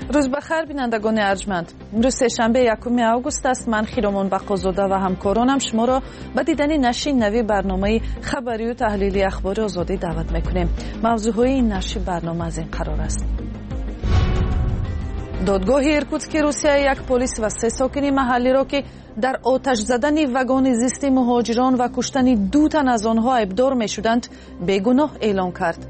روز بخیر بینندگان ارجمند. امروز سه‌شنبه 1 آگوست است. من خیرمان بقازاده و همکارانم شما را به دیدن نشر نوی برنامه خبری و تحلیلی اخبار آزادی دعوت میکنیم. موضوعهای این نشر برنامه از این قرار است: دادگاه ایرکوتسک روسیه یک پلیس و 3 ساکن محلی را که در آتش زدن واگن زیست مهاجران و کشتن 2 تن از آنها ایبدار میشدند بیگناه اعلام کرد.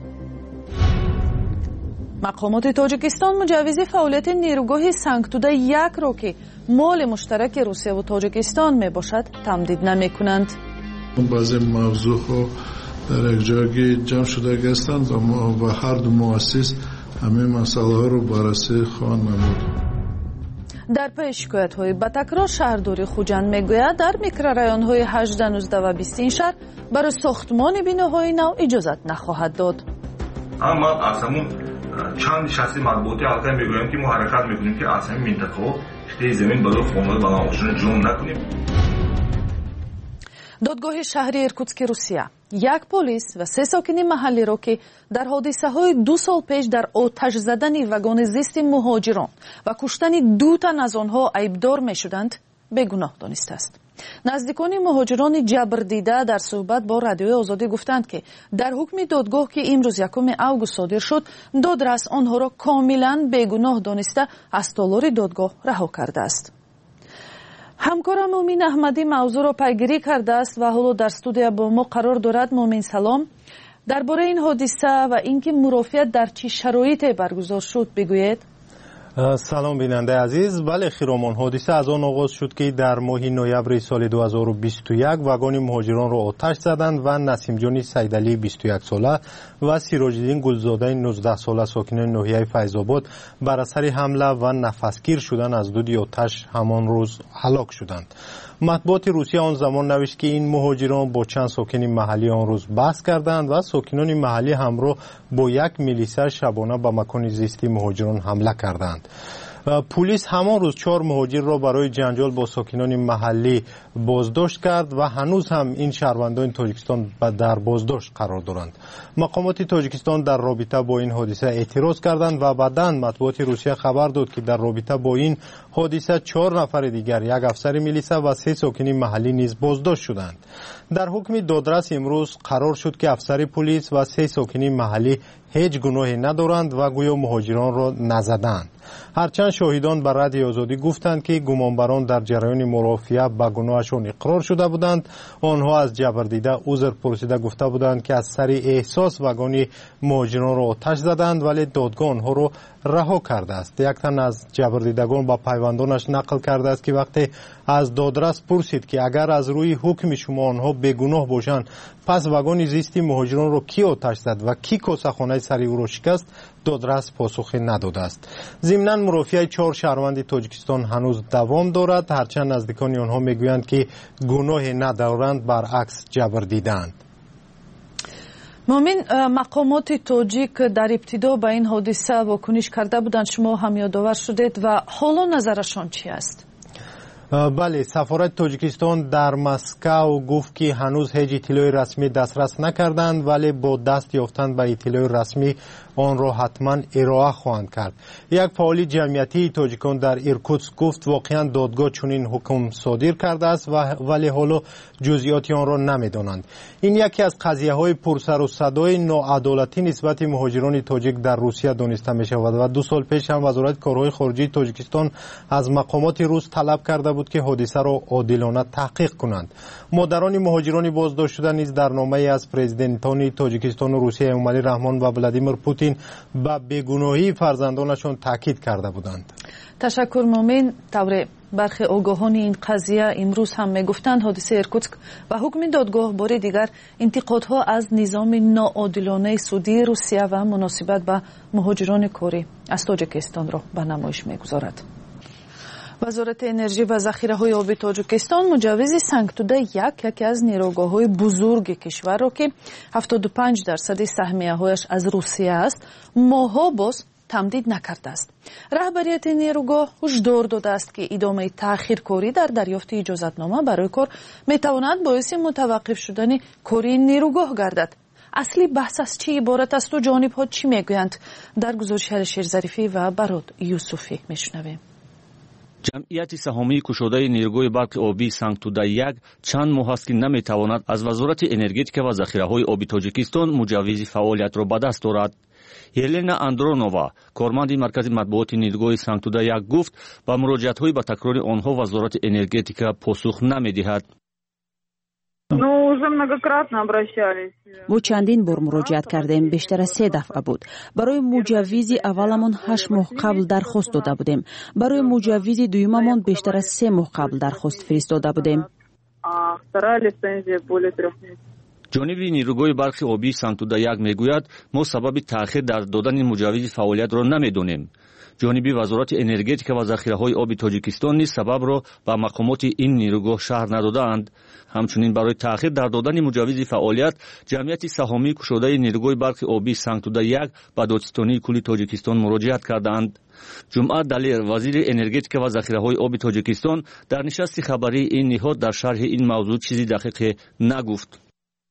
مقامات تاجیکستان مجوز فعالیت نیروگاه سنگتوده 1 را که مال مشترک روسیه و تاجیکستان می باشد تمدید نمی کنند. بعضی موضوع در یک جای جمع شده هستند و هر دو مؤسس همه مسئله ها رو بررسی خواهند نمود. در پی شکایت های به تکرار شهرداری خوجند میگوید در میکرورایون های 18 19 و 20 این شهر برای ساختمان بیناهای نو اجازت نخواهد داد. اما اسمون چند نشستی مطبوعاتی حلقه میگویم که ما حرکت میکنیم که اسمی منطقه ها شده زمین برای خانواده بلندشون جمع نکنیم. دادگاه شهری ایرکوتسک روسیه 1 پلیس و 3 ساکن محلی را که در حادثه های 2 سال پیش در آتش زدن واگن زیست مهاجران و کشتن 2 تن از آنها ایبدار می شدند بیگناه دانسته است. نزدیکان مهاجران جبر دیده در صحبت با رادیو آزادی گفتند که در حکم دادگاه که امروز 1 آگوست صادر شد، دادرس آنها را کاملا بیگناه دانسته از تالار دادگاه رها کرده است. همکارم مومین احمدی موضوع را پیگیری کرده است و حالا در استودیو با ما قرار دارد. مومین سلام. درباره این حادثه و اینکه مرافعت در چه شرایطی برگزار شد بگویید. سلام بیننده عزیز. بله خیرمان، حادثه از آن آغاز شد که در ماه نوامبر سال 2021 واگن مهاجران را آتش زدند و نسیم جان سیدعلی 21 ساله و سیراج‌الدین گلزاده 19 ساله ساکن ناحیه فیض‌آباد بر اثر حمله و نفسگیر شدن از دود آتش همان روز هلاک شدند. مطبوعات روسیه آن زمان نوشت که این مهاجران با چند ساکن محلی آن روز بحث کردند و ساکنان محلی همراه با 1 میلیسر شبانه به مکان زیستی مهاجران حمله کردند. پلیس همان روز 4 مهاجر را برای جنجال با ساکنان محلی بازداشت کرد و هنوز هم این شهروندان تاجیکستان در بازداشت قرار دارند. مقامات تاجیکستان در رابطه با این حادثه اعتراض کردند و بعداً مطبوعات روسیه خبر داد که در رابطه با این حادثه 4 نفر دیگر، 1 افسر میلیسه و 3 ساکن محلی نیز بازداشت شدند. در حکم دادرس امروز قرار شد که افسر پلیس و 3 ساکن محلی هیچ گناهی ندارند و گویا مهاجران را نزدند. هرچند شاهدان بر رادیو آزادی گفتند که گمانبران در جریان مرافعه به گناهشان اقرار شده بودند. آنها از جبردیده عذر پرسیده گفته بودند که از سر احساس واگن مهاجران را آتش زدند، ولی دادگاه آنها را رها کرده است. 1 تن از جبردیدگان با پیوندانش نقل کرده است که وقتی از دادرس پرسید که اگر از روی حکم شما آنها بیگناه باشند، پس واگن زیستی مهاجران را کی آتش زد و کی کاسه‌خانه سری او را شکست، دادرس پاسخی نداده است. ضمناً مرافعه 4 شهروند تاجیکستان هنوز دوام دارد، هرچند نزدیکان آنها میگویند که گناهی ندارند، برعکس جبر دیدند. مومین، مقامات تاجیک در ابتدا به این حادثه واکنش کرده بودند، شما هم یادآور شدید و حالا نظرشان چی است؟ بله، سفارت تاجیکستان در مسکو گفت که هنوز هیچ اطلاع رسمی دسترس نکردند، ولی با دست یافتن به اطلاع رسمی آن را حتما ارائه خواهند کرد. یک فعال جمعیتی تاجیکان در ایرکوتسک گفت واقعا دادگاه چنین حکم صادر کرده است ولی حالا جزئیات آن را نمیدانند. این یکی از قضیه های پرسر و صدای ناعدالتی نسبت مهاجران تاجیک در روسیه دانسته می شود و 2 سال پیش هم وزارت کارهای خارجه تاجیکستان از مقامات روس طلب کرده بود که حادثه را عادلانه تحقیق کنند. مادران مهاجران بازداشت شده نیز در نامه از پرزیدنتان تاجیکستان و روسیه امومالی رحمان و ولادیمیر پوتین به بیگناهی فرزندانشان تاکید کرده بودند. تشکر مومین. طور برخی آگاهان این قضیه امروز هم میگفتند حادثه ایرکوتسک و حکم دادگاه بار دیگر انتقادها از نظام ناعادلانه سودی روسیه و مناسبت به مهاجران کاری از تاجیکستان را به نمایش میگذارد. وزارت انرژی و ذخیره‌های آبی تاجیکستان مجوز سنگتوده 1 یکی از نیروگاه‌های بزرگ کشور را که 75% سهمیه‌هایش از روسیه است ماها باز تمدید نکرده است. رهبریت نیروگاه هشدار داده است که ادامه تأخیرکاری در دریافت اجازتنامه برای کار میتواند باعث متوقف شدن کار نیروگاه گردد. اصلی بحث از چی عبارت است و جانب‌ها چی میگویند؟ در گزارش علیشیر ظریفی و براد یوسفی میشنویم. جمعیت سهامی کشوده نیروی برق آبی سنگتوده 1 چند ماه است که نمیتواند از وزارت انرژتیک و ذخیره‌های آبی تاجیکستان مجوز فعالیت را به دست آورد. یلنا اندرونووا کارمند مرکز مطبوعات نیروی سنگتوده 1 گفت با مراجعت‌های با تکرار آنها وزارت انرژتیک پاسخ نمی‌دهد. ما چندین بار مراجعت کردیم، بیشتر از 3 دفعه بود. برای مجوز اولمون 8 ماه قبل درخواست داده بودیم. برای مجوز دویممون بیشتر از 3 ماه قبل درخواست فرستاده بودیم. جانبی نیروی برق آبی سنگتوده 1 میگوید ما سبب تأخیر در دادن مجوز فعالیت را نمیدونیم. جانبی وزارت انرژتیک و ذخیره‌های آبی تاجیکستان نیز سبب را به مقامات این نیروگاه شهر ندادند. همچنین برای تأخیر در دادن مجوز فعالیت جمعیت سهامی کشوده نیروی برق آبی سنگتوده 1 به دادستانی کلی تاجیکستان مراجعت کردند. جمعه دلیر وزیر انرژتیک و ذخیره‌های آبی تاجیکستان در نشست خبری این نهاد در شرح این موضوع چیزی دقیق نگفت.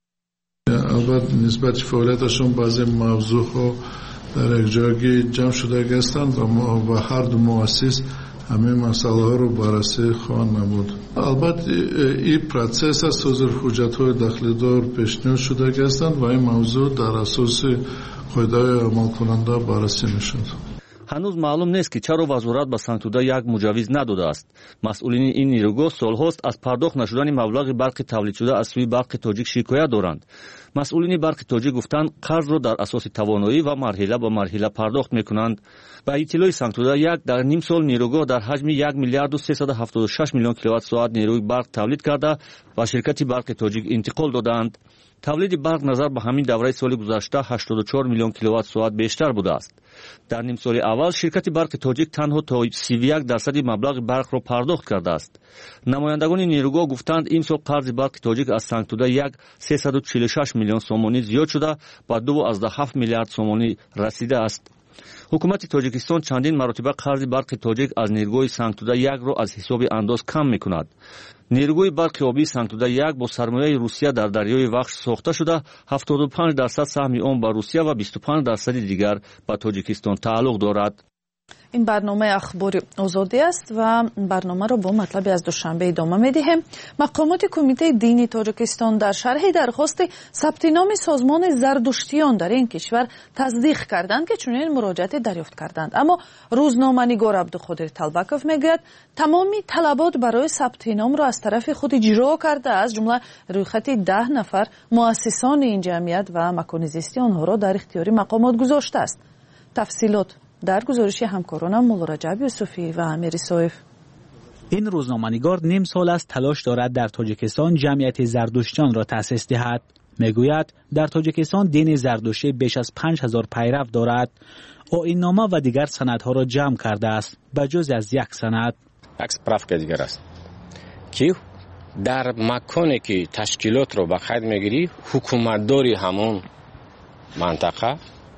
البته نسبت فعالیتشون بعضی موضوعها در یک جایی جمع شده هستند و هر دو مؤسس همه مسئله ها رو بررسی خواهند نمود. البته این پروسس از صادر حجت های داخلی دار پیشنهاد شده هستند و این موضوع در اساس قاعده عمل کننده بررسی میشد. هنوز معلوم نیست که چرا وزارت به سنگتوده 1 مجوز نداده است. مسئولین این نیروگاه سالهاست از پرداخت نشدن مبلغ برق تولید شده از سوی برق تاجیک شکایت دارند. مسئولین برق تاجیک گفتند قرض را در اساس توانایی و مرحله به مرحله پرداخت میکنند. با اطلاع سنگتوده 1 در نیم سال نیروگاه در حجم 1 میلیارد و 376 میلیون کیلووات ساعت نیروی برق تولید کرده و شرکت برق تاجیک انتقال دادند. تولید برق نظر به همین دوره سال گذشته 84 میلیون کیلووات ساعت بیشتر بوده است. در نیم سال اول شرکت برق تاجیک تنها تا 31% مبلغ برق را پرداخت کرده است. نمایندگان نیروگاه گفتند این سال قرض برق تاجیک از سنگتوده 1 346 میلیون سومانی زیاد شده و 2.7 میلیارد سومانی رسیده است. حکومت تاجیکستان چندین مرتبه قرض برق تاجیک از نیروگاه سنگتوده 1 را از حساب انداز کم میکند. نیروگاه برق آبی سنگتوده 1 با سرمایه روسیه در دریای وخش ساخته شده 75% سهم آن به روسیه و 25% دیگر به تاجیکستان تعلق دارد. این برنامه اخبار آزادی است و برنامه را با مطلبی از دوشنبه ادامه می‌دهیم. مقامات کمیته دینی تاجیکستان در شرح درخواست ثبت نام سازمان زردشتیان در این کشور تصدیق کردند که چنین مراجعت دریافت کردند. اما روزنامه‌نگار عبدالقادر طلبکوف میگوید تمام طلبات برای ثبت نام را از طرف خود اجرا کرده، از جمله رویخط 10 نفر مؤسسان این جمعیت و مکان زیستی آنها را در اختیار مقامات گذاشته است. تفصیلات در گزارش همکارانم مولا رجب یوسفی و امیر صایف. این روزنامه‌نگار نیم سال است تلاش دارد در تاجیکستان جمعیت زردشتیان را تأسیس دهد. میگوید در تاجیکستان دین زردشتی بیش از 5000 پیرو دارد. آیین‌نامه و دیگر سندها را جمع کرده است بجز از یک سند. یک سپرافکا دیگر است که در مکانی که تشکیلات را به خود میگیری حکومتداری همون منطقه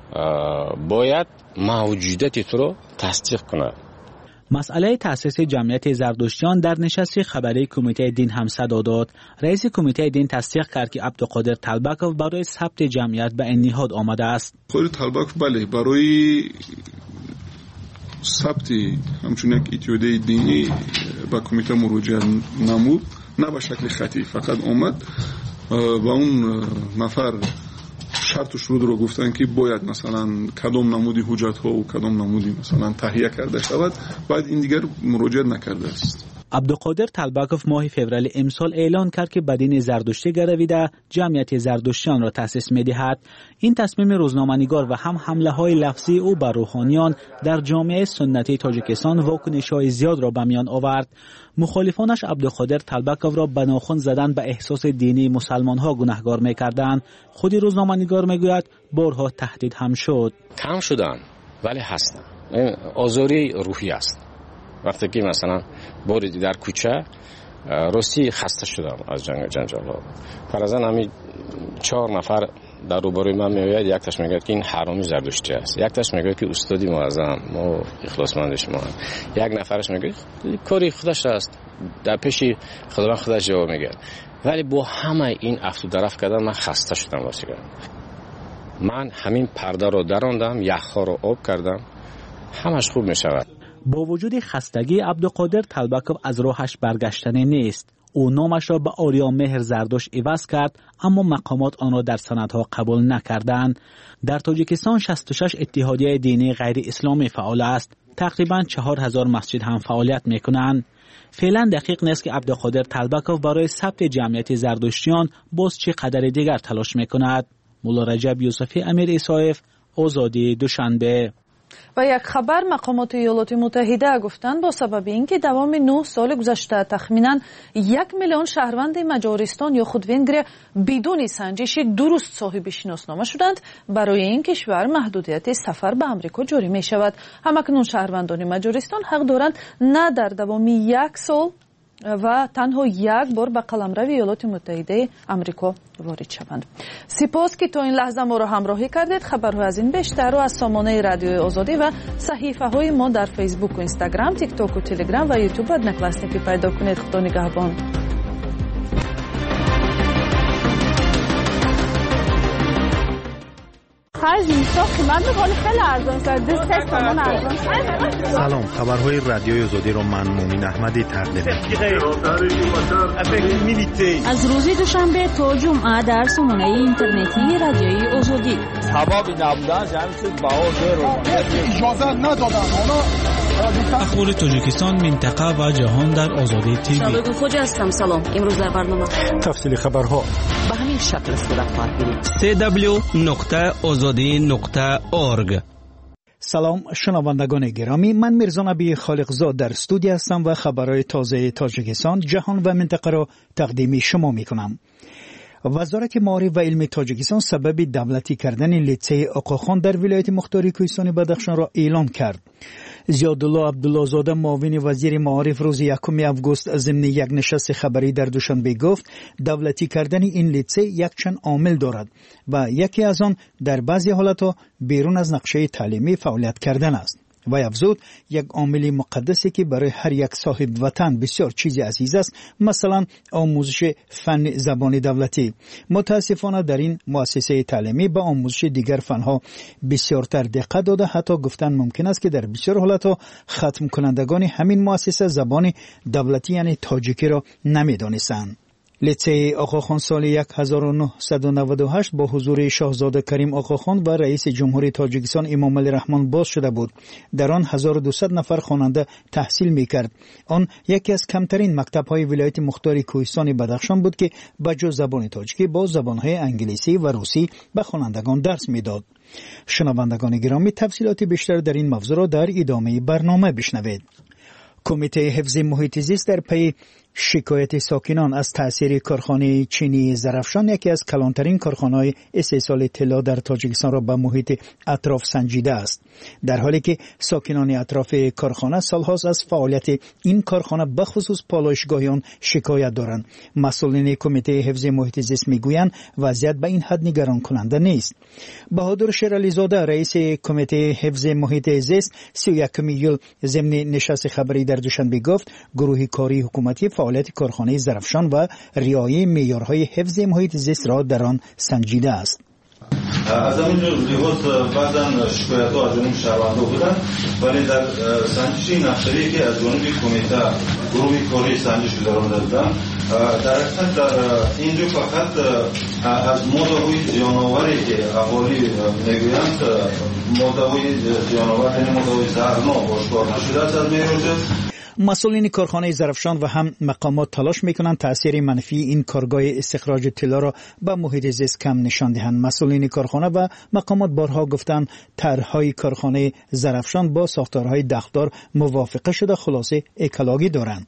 باید موجودیت تو رو تصدیق کنه. مسئله تأسیس جمعیت زردشتیان در نشست خبری کمیته دین هم صدا داد. رئیس کمیته دین تصدیق کرد که عبدالقادر طلبکوف برای ثبت جمعیت به این نهاد آمده است. قادر طلبکوف بله برای ثبت همچون یک اتحادیه دینی به کمیته مراجعه نمود، نه به شکل خطی، فقط آمد و اون نفر شرط و شروط رو گفتن که باید مثلا کدام نمودی حجت ها و کدام نمودی مثلا تهیه کرده شود، بعد این دیگر مراجعه نکرده است. عبدالقادر طلبکوف ماه فوریه امسال اعلان کرد که بدین زردشتی گرویده جمعیت زردشتیان را تأسیس می‌دهد. این تصمیم روزنامه‌نگار و هم حمله‌های لفظی او بر روحانیان در جامعه سنتی تاجیکستان واکنش‌های زیاد را به میان آورد. مخالفانش عبدالقادر طلبکوف را به ناخن زدن به احساس دینی مسلمان‌ها گناهکار می‌کردند. خود روزنامه‌نگار می‌گوید بارها تهدید هم شد. کم شدن ولی هستن. این آزاری روحی است. وقتی که مثلا باری در کوچه راستی خسته شدم از جنجال ها. فرضاً همین 4 نفر در روبروی من میآید، یک تاش میگه که این حرامی زردشتی است، یک تاش میگه که استادی معظم ما اخلاصمند شما، یک نفرش میگه کاری خودش است، در پیش خداوند خودش جواب میگه. ولی با همه این افت و درفت کردن من خسته شدم واسه. من همین پرده رو دراندم، یخ‌ها رو آب کردم، همش خوب می شود. با وجود خستگی عبدالقادر طلبکوف از راهش برگشتنی نیست. او نامش را به آریا مهر زردشت عوض کرد، اما مقامات آن را در سندها قبول نکردند. در تاجیکستان 66 اتحادیه دینی غیر اسلامی فعال است. تقریبا 4000 مسجد هم فعالیت میکنند. فعلا دقیق نیست که عبدالقادر طلبکوف برای ثبت جمعیت زردشتیان باز چه قدر دیگر تلاش میکند. مولا رجب یوسفی، امیر اسایف، آزادی، دوشنبه. و یک خبر، مقامات ایالات متحده گفتند با سبب اینکه دوام 9 سال گذشته تخمینا 1 میلیون شهروند مجارستان یا خود وینگریا بدون سنجش درست صاحب شناسنامه شدند، برای این کشور محدودیت سفر به آمریکا جاری می شود. همکنون شهروندان مجارستان حق دارند نه در دوام 1 سال و تنها 1 بار به قلمرو ایالات متحده آمریکا وارد شوند. سپاس که تا این لحظه ما را همراهی کردید. خبرهای از این بیشتر رو از سامانه رادیو آزادی و صحیفه های ما در فیسبوک و اینستاگرام، تیک تاک و تلگرام و یوتیوب نکلاسنیکی پیدا کنید. خدا نگهبان. سلام، خبرهای رادیوی آزادی رو من مومین احمدی تقدیم می‌کنم. از روز دوشنبه تا جمعه در سامانه اینترنتی رادیوی آزادی. سبب نبودن جمعیت باور رو اجازه ندادن. اخبار تاجیکستان، منطقه و جهان در آزادی تیوی. شبکه خوج هستم. سلام. امروز در برنامه تفصیل خبرها به همین شکل صورت خواهد گرفت. www.azadi.org. سلام شنوندگان گرامی، من میرزا نبی خالقزاد در استودیو هستم و خبرهای تازه تاجیکستان، جهان و منطقه را تقدیم شما میکنم. وزارت معارف و علم تاجیکستان سبب دولتی کردن لیسه آقاخان در ولایت مختار کوهستان بدخشان را اعلام کرد. زیادالله عبدالله زاده معاون وزیر معارف روز 1 آگوست ضمن یک نشست خبری در دوشنبه گفت دولتی کردن این لیسه یک چند عامل دارد و یکی از آن در بعضی حالتها بیرون از نقشه تعلیمی فعالیت کردن است. و افزود یک عامل مقدسی که برای هر یک صاحب وطن بسیار چیزی عزیز است، مثلا آموزش فن زبان دولتی. متاسفانه در این مؤسسه تعلیمی به آموزش دیگر فنها بسیارتر دقت داده، حتی گفتن ممکن است که در بسیار حالتها ختم کنندگان همین مؤسسه زبان دولتی یعنی تاجیکی را نمیدانستند. لیسه آقاخان سال 1998 با حضور شاهزاده کریم آقاخان و رئیس جمهوری تاجیکستان امام علی رحمان باز شده بود. در آن 1200 نفر خواننده تحصیل میکرد. آن یکی از کمترین مکتب‌های ولایت مختار کوهستان بدخشان بود که با جز زبان تاجیکی با زبان‌های انگلیسی و روسی به خوانندگان درس میداد. شنوندگان گرامی، تفصیلات بیشتر در این موضوع را در ادامه برنامه بشنوید. کمیته حفظ محیط زیست در پی شکایت ساکنان از تأثیر کارخانه چینی زرافشان، یکی از کلانترین کارخانه‌های استحصال طلا در تاجیکستان را به محیط اطراف سنجیده است، در حالی که ساکنان اطراف کارخانه سالهاست از فعالیت این کارخانه به خصوص پالایشگاهیان شکایت دارند. مسئولین کمیته حفظ محیط زیست میگویند وضعیت به این حد نگران کننده نیست. بهادر شیرعلی زاده رئیس کمیته حفظ محیط زیست 31 ایول ضمن نشست خبری در دوشنبه گفت گروه کاری حکومتی فعالیت کارخانه زرافشان و رعایت معیارهای حفظ محیط زیست را در آن سنجیده است. از همین لحاظ بعضا شکایت‌ها از جانب شهروندان بودند، ولی در سنجش نقشه‌ای که از جانب کمیته گروه کاری سنجش گذرانده بودند، در حقیقت در اینجا فقط از ماده‌های زیان‌آوری که اهالی میگویند ماده‌های زیان‌آور یعنی ماده‌های زهرناک آشکار نشده است از معیار. مسئولین کارخانه زرافشان و هم مقامات تلاش میکنند تأثیر منفی این کارگاه استخراج طلا را به محیط زیست کم نشان دهند. مسئولین کارخانه و مقامات بارها گفتند طرحهای کارخانه زرافشان با ساختارهای دخدار موافقه شده، خلاصه اکلاگی دارند.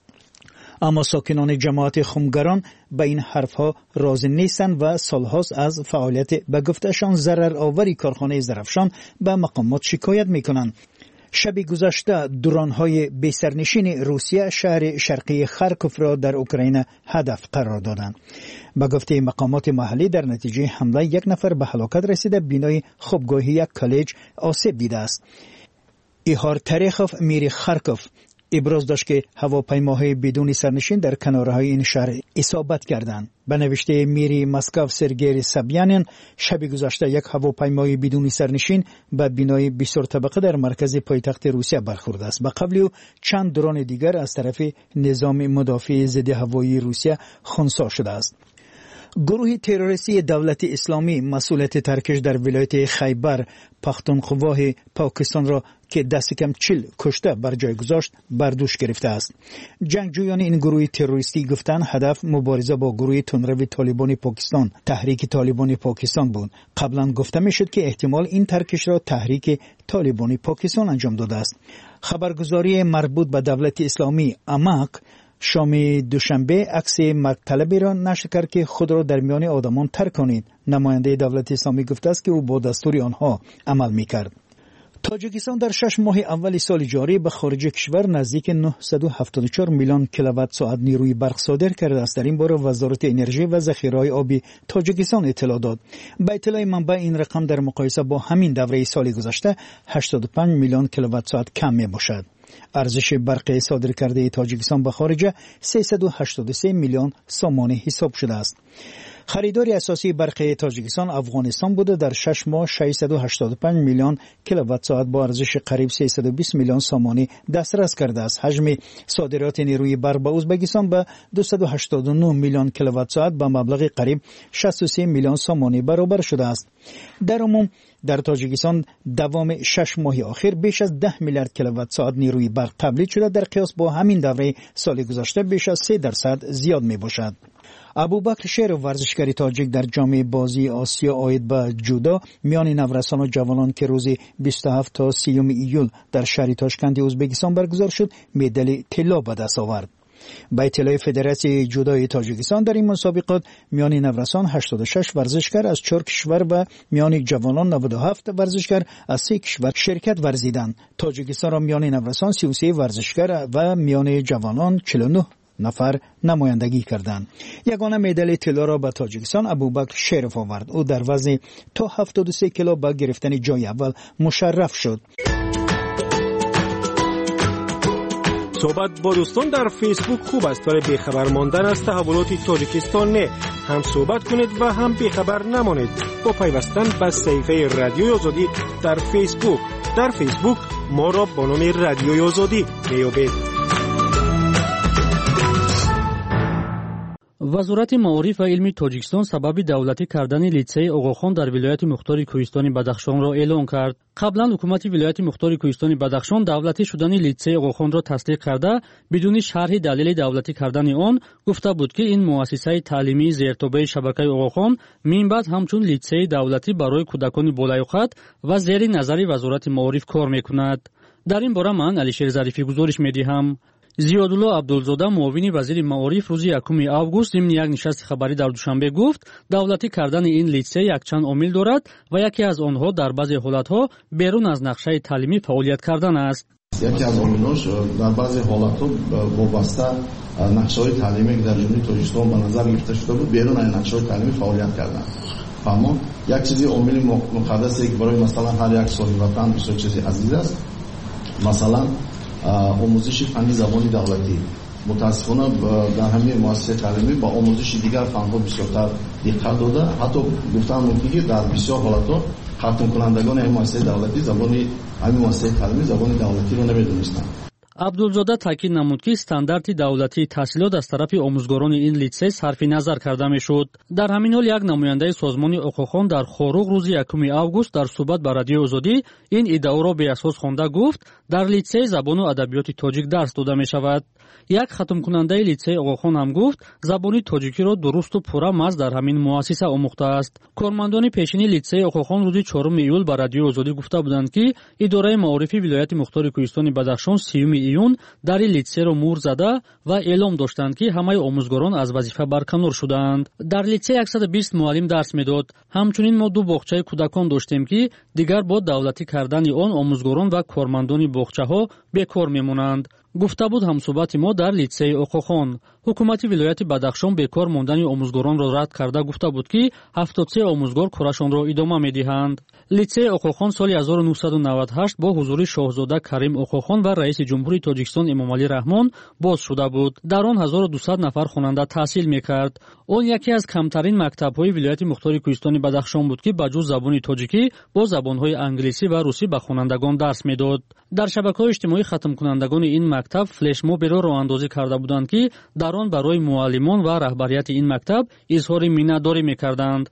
اما ساکنان جماعت خمگران به این حرفها راضی نیستند و سالهاست از فعالیت به گفتشان ضرر آوری کارخانه زرافشان به مقامات شکایت میکنند. شب گذشته درون‌های بی‌سرنشین روسیه شهر شرقی خارکوف را در اوکراین هدف قرار دادند. به گفته مقامات محلی در نتیجه حمله 1 نفر به هلاکت رسیده، بینای خوابگاه یک کالج آسیب دیده است. ایهار تاریخوف میر خارکوف ابراز داشت که هواپیماهای بدون سرنشین در کنارهای این شهر اصابت کردند. به نوشته میری مسکو سرگئی سابیانین، شب گذشته یک هواپیمای بدون سرنشین به بنای 20 طبقه در مرکز پایتخت روسیه برخورد است. به قبل او چند درون دیگر از طرف نظام مدافع ضد هوایی روسیه خنثی شده است. گروه تروریستی دولت اسلامی مسئولیت ترکش در ولایت خیبر پختونخوا پاکستان را که دست کم 40 کشته بر جای گذاشت بر دوش گرفته است. جنگجویان این گروه تروریستی گفتند هدف مبارزه با گروه تندرو طالبان پاکستان، تحریک طالبان پاکستان بود. قبلا گفته میشد که احتمال این ترکش را تحریک طالبان پاکستان انجام داده است. خبرگزاری مربوط به دولت اسلامی اماک شام دوشنبه عکس مطلبی را نشر کرد که خود را در میان آدمان ترک کنید. نماینده دولت اسلامی گفته است که او با دستور آنها عمل میکرد. تاجیکستان در 6 ماه اول سال جاری به خارج کشور نزدیک 974 میلیون کیلووات ساعت نیروی برق صادر کرده است. در این باره وزارت انرژی و ذخیره‌های آبی تاجیکستان اطلاع داد. به اطلاع منبع این رقم در مقایسه با همین دوره سال گذشته 85 میلیون کیلووات ساعت کم میباشد. ارزش برق صادر کرده تاجیکستان به خارج 383 میلیون سومانی حساب شده است. خریداری اساسی برق تاجیکستان افغانستان بوده. در 6 ماه 685 میلیون کیلووات ساعت با ارزش قریب 320 میلیون سومانی دسترس کرده است. حجم صادرات نیروی برق به ازبکستان به 289 میلیون کیلووات ساعت با مبلغ قریب 63 میلیون سومانی برابر شده است. در عموم در تاجیکستان دوام 6 ماه اخیر بیش از 10 میلیارد کیلووات ساعت نیروی برق تولید شده. در قیاس با همین دوره سال گذشته بیش از 3% زیاد می باشد. ابوبکر شیر ورزشکار تاجیک در جام بازی آسیا عاید به جودو میان نورسان و جوانان که روز 27 تا 30 ایول در شهر تاشکند ازبکستان برگزار شد مدال طلا به دست آورد. با اطلاع فدراسیون جودوی تاجیکستان در این مسابقات میان نورسان 86 ورزشکار از 4 کشور و میان جوانان 97 ورزشکار از 3 کشور شرکت ورزیدند. تاجیکستان را میان نورسان 33 ورزشکار و میان جوانان 49 نفر نمایندگی کردند. یگانه مدال طلا را به تاجیکستان ابوبکر شریف آورد. او در وزن تا 73 کیلو با گرفتن جای اول مشرف شد. صحبت با دوستان در فیسبوک خوب است ولی بیخبر ماندن از تحولات تاجیکستان نه. هم صحبت کنید و هم بیخبر نمانید با پیوستن به صفحه رادیوی آزادی در فیسبوک. در فیسبوک ما را با نام رادیوی آزادی بیابید. وزارت معارف و علم تاجیکستان سبب دولتی کردن لیسه اوغاخان در ولایت مختار کوهستان بدخشان را اعلام کرد. قبلا حکومت ولایت مختار کوهستان بدخشان دولتی شدن لیسه اوغاخان را تصدیق کرده بدون شرح دلیل دولتی کردن آن گفته بود که این مؤسسه تعلیمی زیرتابه شبکه اوغاخان من بعد همچون لیسه دولتی برای کودکان بالایقت و زیر نظر وزارت معارف کار میکند. در این باره من علیشیر ظریفی گزارش میدهم. زیادالله عبدالزاده معاون وزیر معارف روز 1 آگوست ضمن یک نشست خبری در دوشنبه گفت دولتی کردن این لیسه یک چند عامل دارد و یکی از آنها در بعضی حالتها بیرون از نقشه تعلیمی فعالیت کردن است. یکی از عامل‌هاش در بعضی حالتها وابسته نقشه‌های تعلیمی که در جمهوری تاجیکستان به نظر گرفته شده بود بیرون از نقشه‌های تعلیمی فعالیت کردن. اما یک چیزی عامل مقدسی که برای مثلا هر یک صاحب وطن بسیار چیزی عزیز است. مثلا آموزش فنی زبان دولتی متاسفانه در همین مؤسسه تعلیمی با آموزش دیگر فن‌ها بسیارتر دقت داده. حتی گفتن ممکنه که در بسیار حالت‌ها ختم کنندگان این مؤسسه دولتی زبان همین مؤسسه تعلیمی زبان دولتی رو نمی‌دونستند. عبدالزاده تاکید نمود که استاندارد دولتی تحصیلات از طرف آموزگاران این لیسه صرف نظر کرده میشد. در همین حال یک نماینده سازمان اوغاخان در خوروغ روز 1 آگوست در صحبت با رادیو آزادی این ادعا را به اساس خوانده گفت در لیسه زبان و ادبیات تاجیک درس داده می شود. یک ختم کننده لیسه اوغاخان هم گفت زبان تاجیکی را درست و پورا مز در همین مؤسسه آموخته است. کارمندان پیشین لیسه اوغاخان روز 4 ایول با رادیو آزادی گفته بودند که اداره معارفی ولایت مختار کوهستان بدخشان 30 ایون در این لیسه را مور زده و اعلام داشتند که همه آموزگاران از وظیفه برکنار شدند. در لیسه 120 معلم درس میداد. همچنین ما 2 باغچه کودکان داشتیم که دیگر با دولتی کردن آن آموزگاران و کارمندان باغچه‌ها بیکار میمونند. гуфта буд ҳамсӯҳбати мо дар литсеи оқохон. ҳукумати вилояти бадахшон бекор мондани омӯзгоронро рад карда гуфта буд ки 73 омӯзгор корашонро идома медиҳанд. литсеи оқохон соли 1998 бо ҳузури шоҳзода Карим Оқохон ва раиси ҷумҳури Тоҷикистон Эмомалӣ Раҳмон боз шуда буд. дар он 1200 нафар хонанда таҳсил мекард. он яке аз камтарин мактабҳои вилояти мухтори Кӯҳистони Бадахшон буд ки ба ҷуз забони тоҷикӣ бо забонҳои англисӣ ва русӣ ба хонандагон дарс медод. дар шабакаҳои иҷтимоӣ хатмкунандагони ин мактаб флешмоберо роҳандозӣ карда буданд ки дар он барои муаллимон ва раҳбарияти ин мактаб изҳори миннатдорӣ мекарданд.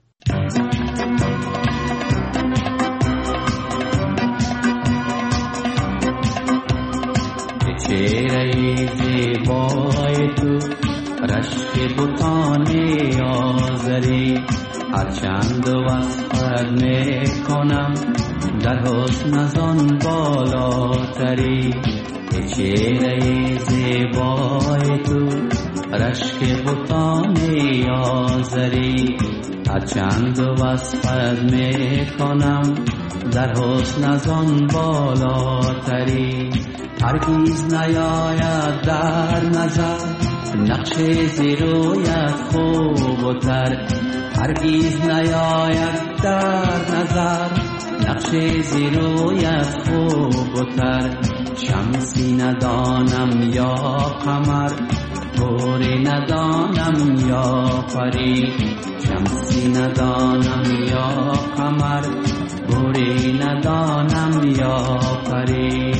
چهره زیبای تو رشک بتان آزری هرچند وصفت میکنم در حسن ازان بالاتری چهره زیبای تو رشک بتان آزری هرچند وصفت میکنم در حسن ازان بالاتری هرگیز نیاید در نظر نقش زیرویت خوب و تر هرگیز نیاید در نظر نقش زیرویت خوب و تر شمسی ندانم یا قمر گوری ندانم یا پری شمسی ندانم یا قمر گوری ندانم یا پری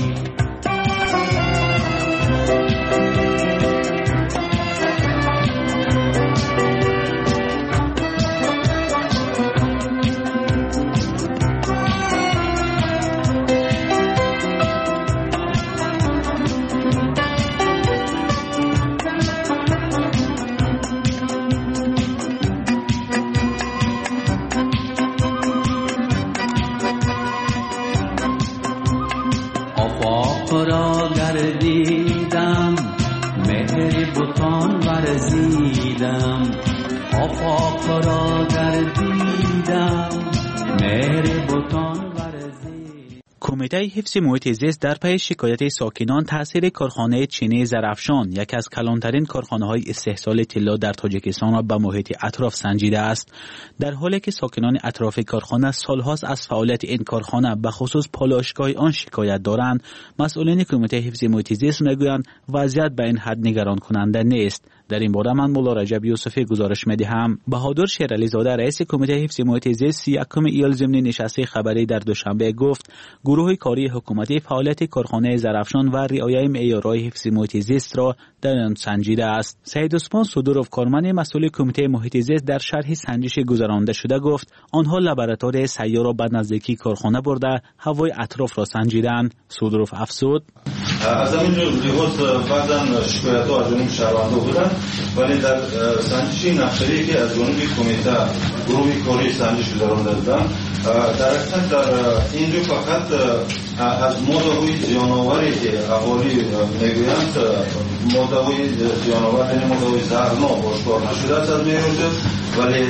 را گردیدم مهر بتان ورزیدم آفاق را گردیدم مهر بتان کمیته حفظ محیط زیست در پی شکایت ساکنان تاثیر کارخانه چینی زرافشان یکی از کلانترین کارخانه‌های استحصال طلا در تاجیکستان را به محیط اطراف سنجیده است. در حالی که ساکنان اطراف کارخانه سالهاست از فعالیت این کارخانه به خصوص پالایشگاه آن شکایت دارند، مسئولین کمیته حفظ محیط زیست میگویند وضعیت به این حد نگران کننده نیست. در این باره من مولا رجب یوسفی گزارش می‌دهم. بهادر شیرعلی زاده رئیس کمیته حفظ محیط زیست 31 ایار ضمن نشست خبری در دوشنبه گفت گروه کاری حکومتی فعالیت کارخانه زرافشان و رعایت معیارهای حفظ محیط زیست را در آن سنجیده است. سعید عثمان صدورов کارمند مسئول کمیته محیط زیست در شرح سنجش گذرانده شده گفت آنها لابراتوار سیار را به نزدیکی کارخانه برده هوای اطراف را سنجیدند. صدورов افزود از همین لحاظ بعضا شکایت‌ها از جانب شهروندان بودند، ولی در سنجش نقشه‌ای که از جانب کمیته گروه کاری سنجش گذرانده بودند در حقیقت در اینجا فقط از ماده‌های زیان‌آوری که اهالی میگویند ماده‌های زیان‌آور یعنی ماده‌های زهرناک آشکار نشده است از میروزه، ولی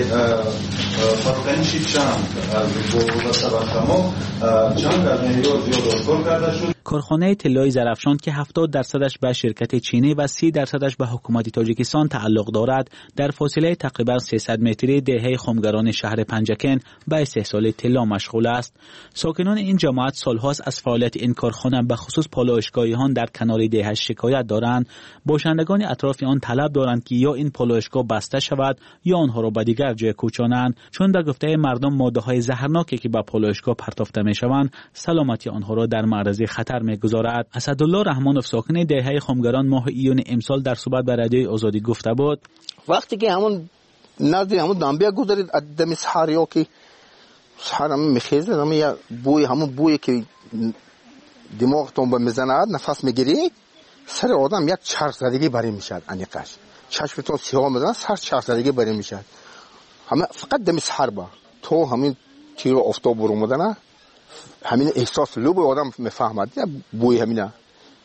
فرقنشی چند از بوده طبقه ما چند از معیار زیاد آشکار کرده شد. کارخانه طلای زرافشان که 70% به شرکت چینی و 30% به حکومت تاجیکستان تعلق دارد در فاصله تقریبا 300 متری دهه خمگران شهر پنجکن به استحصال طلا مشغول است. ساکنان این جماعت سالهاست از فعالیت این کارخانه به خصوص پالایشگاهیان در کنار دهه شکایت دارند. باشندگان اطراف آن طلب دارند که یا این پالایشگاه بسته شود یا آنها را به دیگر جای کوچانند، چون به گفته مردم ماده‌های زهرناکی که به پالایشگاه پرتافته می‌شوند سلامتی آنها را در معرض خطر می‌گذارد. اسدالله رحمانوف ساکن دهه خمگران ماه ایون امسال در صحبت با رادیوی آزادی گفته بود وقتی که همون نزد همون دنبیا گذارید دم سحریا که سحر هم میخیزه همون بوی که دماغتون به میزنه نفس میگیری سر آدم یک چرخ زدگی بری میشد. انیقش چشمتون سیاه میزنه سر چرخ زدگی بری میشد. همه فقط دم سحر با تو همین تیر آفتاب برو مدنه همین احساس لب آدم میفهمد بوی همینه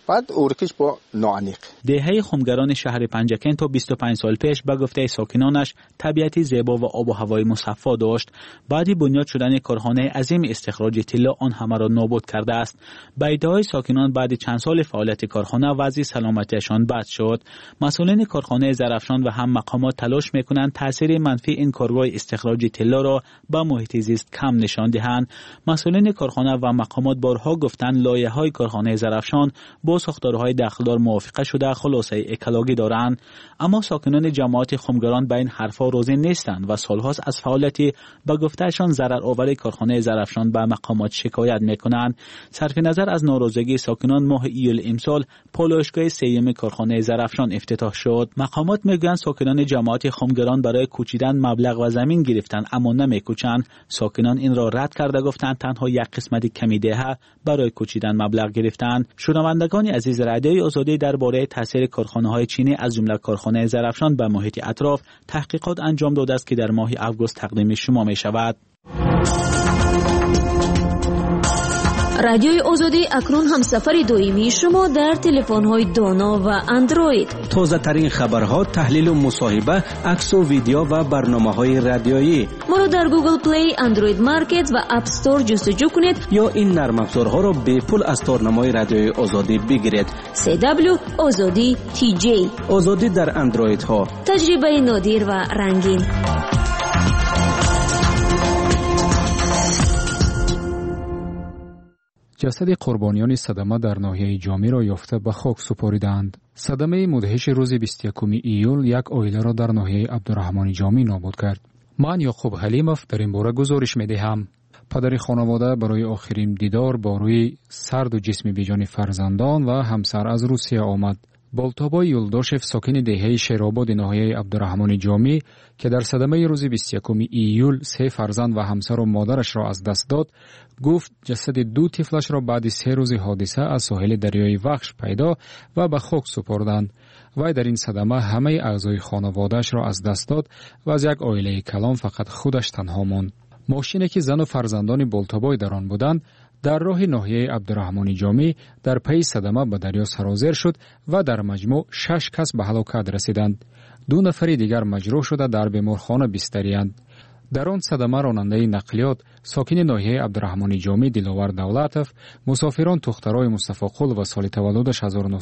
بعد اورکش با نوعنیق. دهه خمگران شهر پنجکن تا 25 سال پیش به گفته ساکنانش طبیعتی زیبا و آب و هوای مصفا داشت. بعد بنیاد شدن کارخانه عظیم استخراج طلا آن همه را نابود کرده است. به ادعای ساکنان بعد چند سال فعالیت کارخانه وضع سلامتیشان بد شد. مسئولین کارخانه زرافشان و هم مقامات تلاش میکنند تاثیر منفی این کارگاه استخراج طلا را به محیط زیست کم نشان دهند. مسئولین کارخانه و مقامات بارها گفتند لایحه‌های کارخانه زرافشان با ساختارهای داخلدار موافقه شده خلاصه اکولوژی دارند، اما ساکنان جماعت خمگران به این حرفا راضی نیستند و سالهاست از فعالیتی به گفتهشان ضررآور کارخانه زرافشان به مقامات شکایت میکنند. صرف نظر از ناراضگی ساکنان ماه ایول امسال پالایشگاه سیوم کارخانه زرافشان افتتاح شد. مقامات میگویند ساکنان جماعت خمگران برای کوچیدن مبلغ و زمین گرفتند اما نمیکوچند. ساکنان این را رد کرده گفتند تنها یک قسمت کمی دهه برای کوچیدن مبلغ گرفتند. شنوندگان عزیز رادیوی آزادی درباره تاثیر کارخانه‌های چینی از جمله کارخانه زرافشان به محیط اطراف تحقیقات انجام داده است که در ماه آگوست تقدیم شما می‌شود. رادیوی آزادی اکنون همسفر دائمی شما در تلفن‌های دانا و اندروید. تازه ترین خبرها، تحلیل و مصاحبه، عکس و ویدیو و برنامه‌های رادیویی. ما را در گوگل پلی، اندروید مارکت و اپ استور جستجو کنید یا این نرم افزارها را به پول از تارنمای رادیوی آزادی بگیرید. CW آزادی TJ. آزادی در اندروید ها. تجربه نادر و رنگین. جسد قربانیان صدمه در ناحیه جامی را یافته به خاک سپاریدند. صدمه مدهش روز 21 ایول یک عائله را در ناحیه عبدالرحمن جامی نابود کرد. من یعقوب حلیمов در این باره گزارش می‌دهم. پدر خانواده برای آخرین دیدار با روی سرد و جسم بیجان فرزندان و همسر از روسیه آمد. بالتابای یولداشف ساکن دهه شیرآباد ناحیه عبدالرحمن جامی که در صدمه روز 21 ایول 3 فرزند و همسر و مادرش را از دست داد، گفت جسد 2 طفلش را بعد 3 روز حادثه از ساحل دریای وخش پیدا و به خاک سپردند. وی در این صدمه همه اعضای خانواده‌اش را از دست داد و از یک عائله کلان فقط خودش تنها ماند. ماشینی که زن و فرزندان بالتابای در آن بودند در راه ناحیه عبدالرحمن جامی در پی صدمه به دریا سرازیر شد و در مجموع 6 کس به هلاکت رسیدند. 2 نفر دیگر مجروح شده در بیمارخانه بستری‌اند. در آن صدمه راننده نقلیات ساکن ناحیه عبدالرحمن جامی دلاور دولتов، مسافران دخترای مصطفی قل و سال تولدش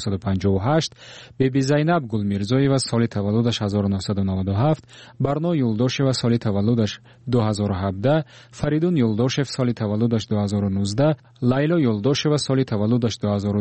1958، بیبی زینب گل میرزایی و سال تولدش 1997، برنا یولداش و سال تولدش 2017، فریدون یولداشف سال تولدش 2019، لیلا یولداش و سال تولدش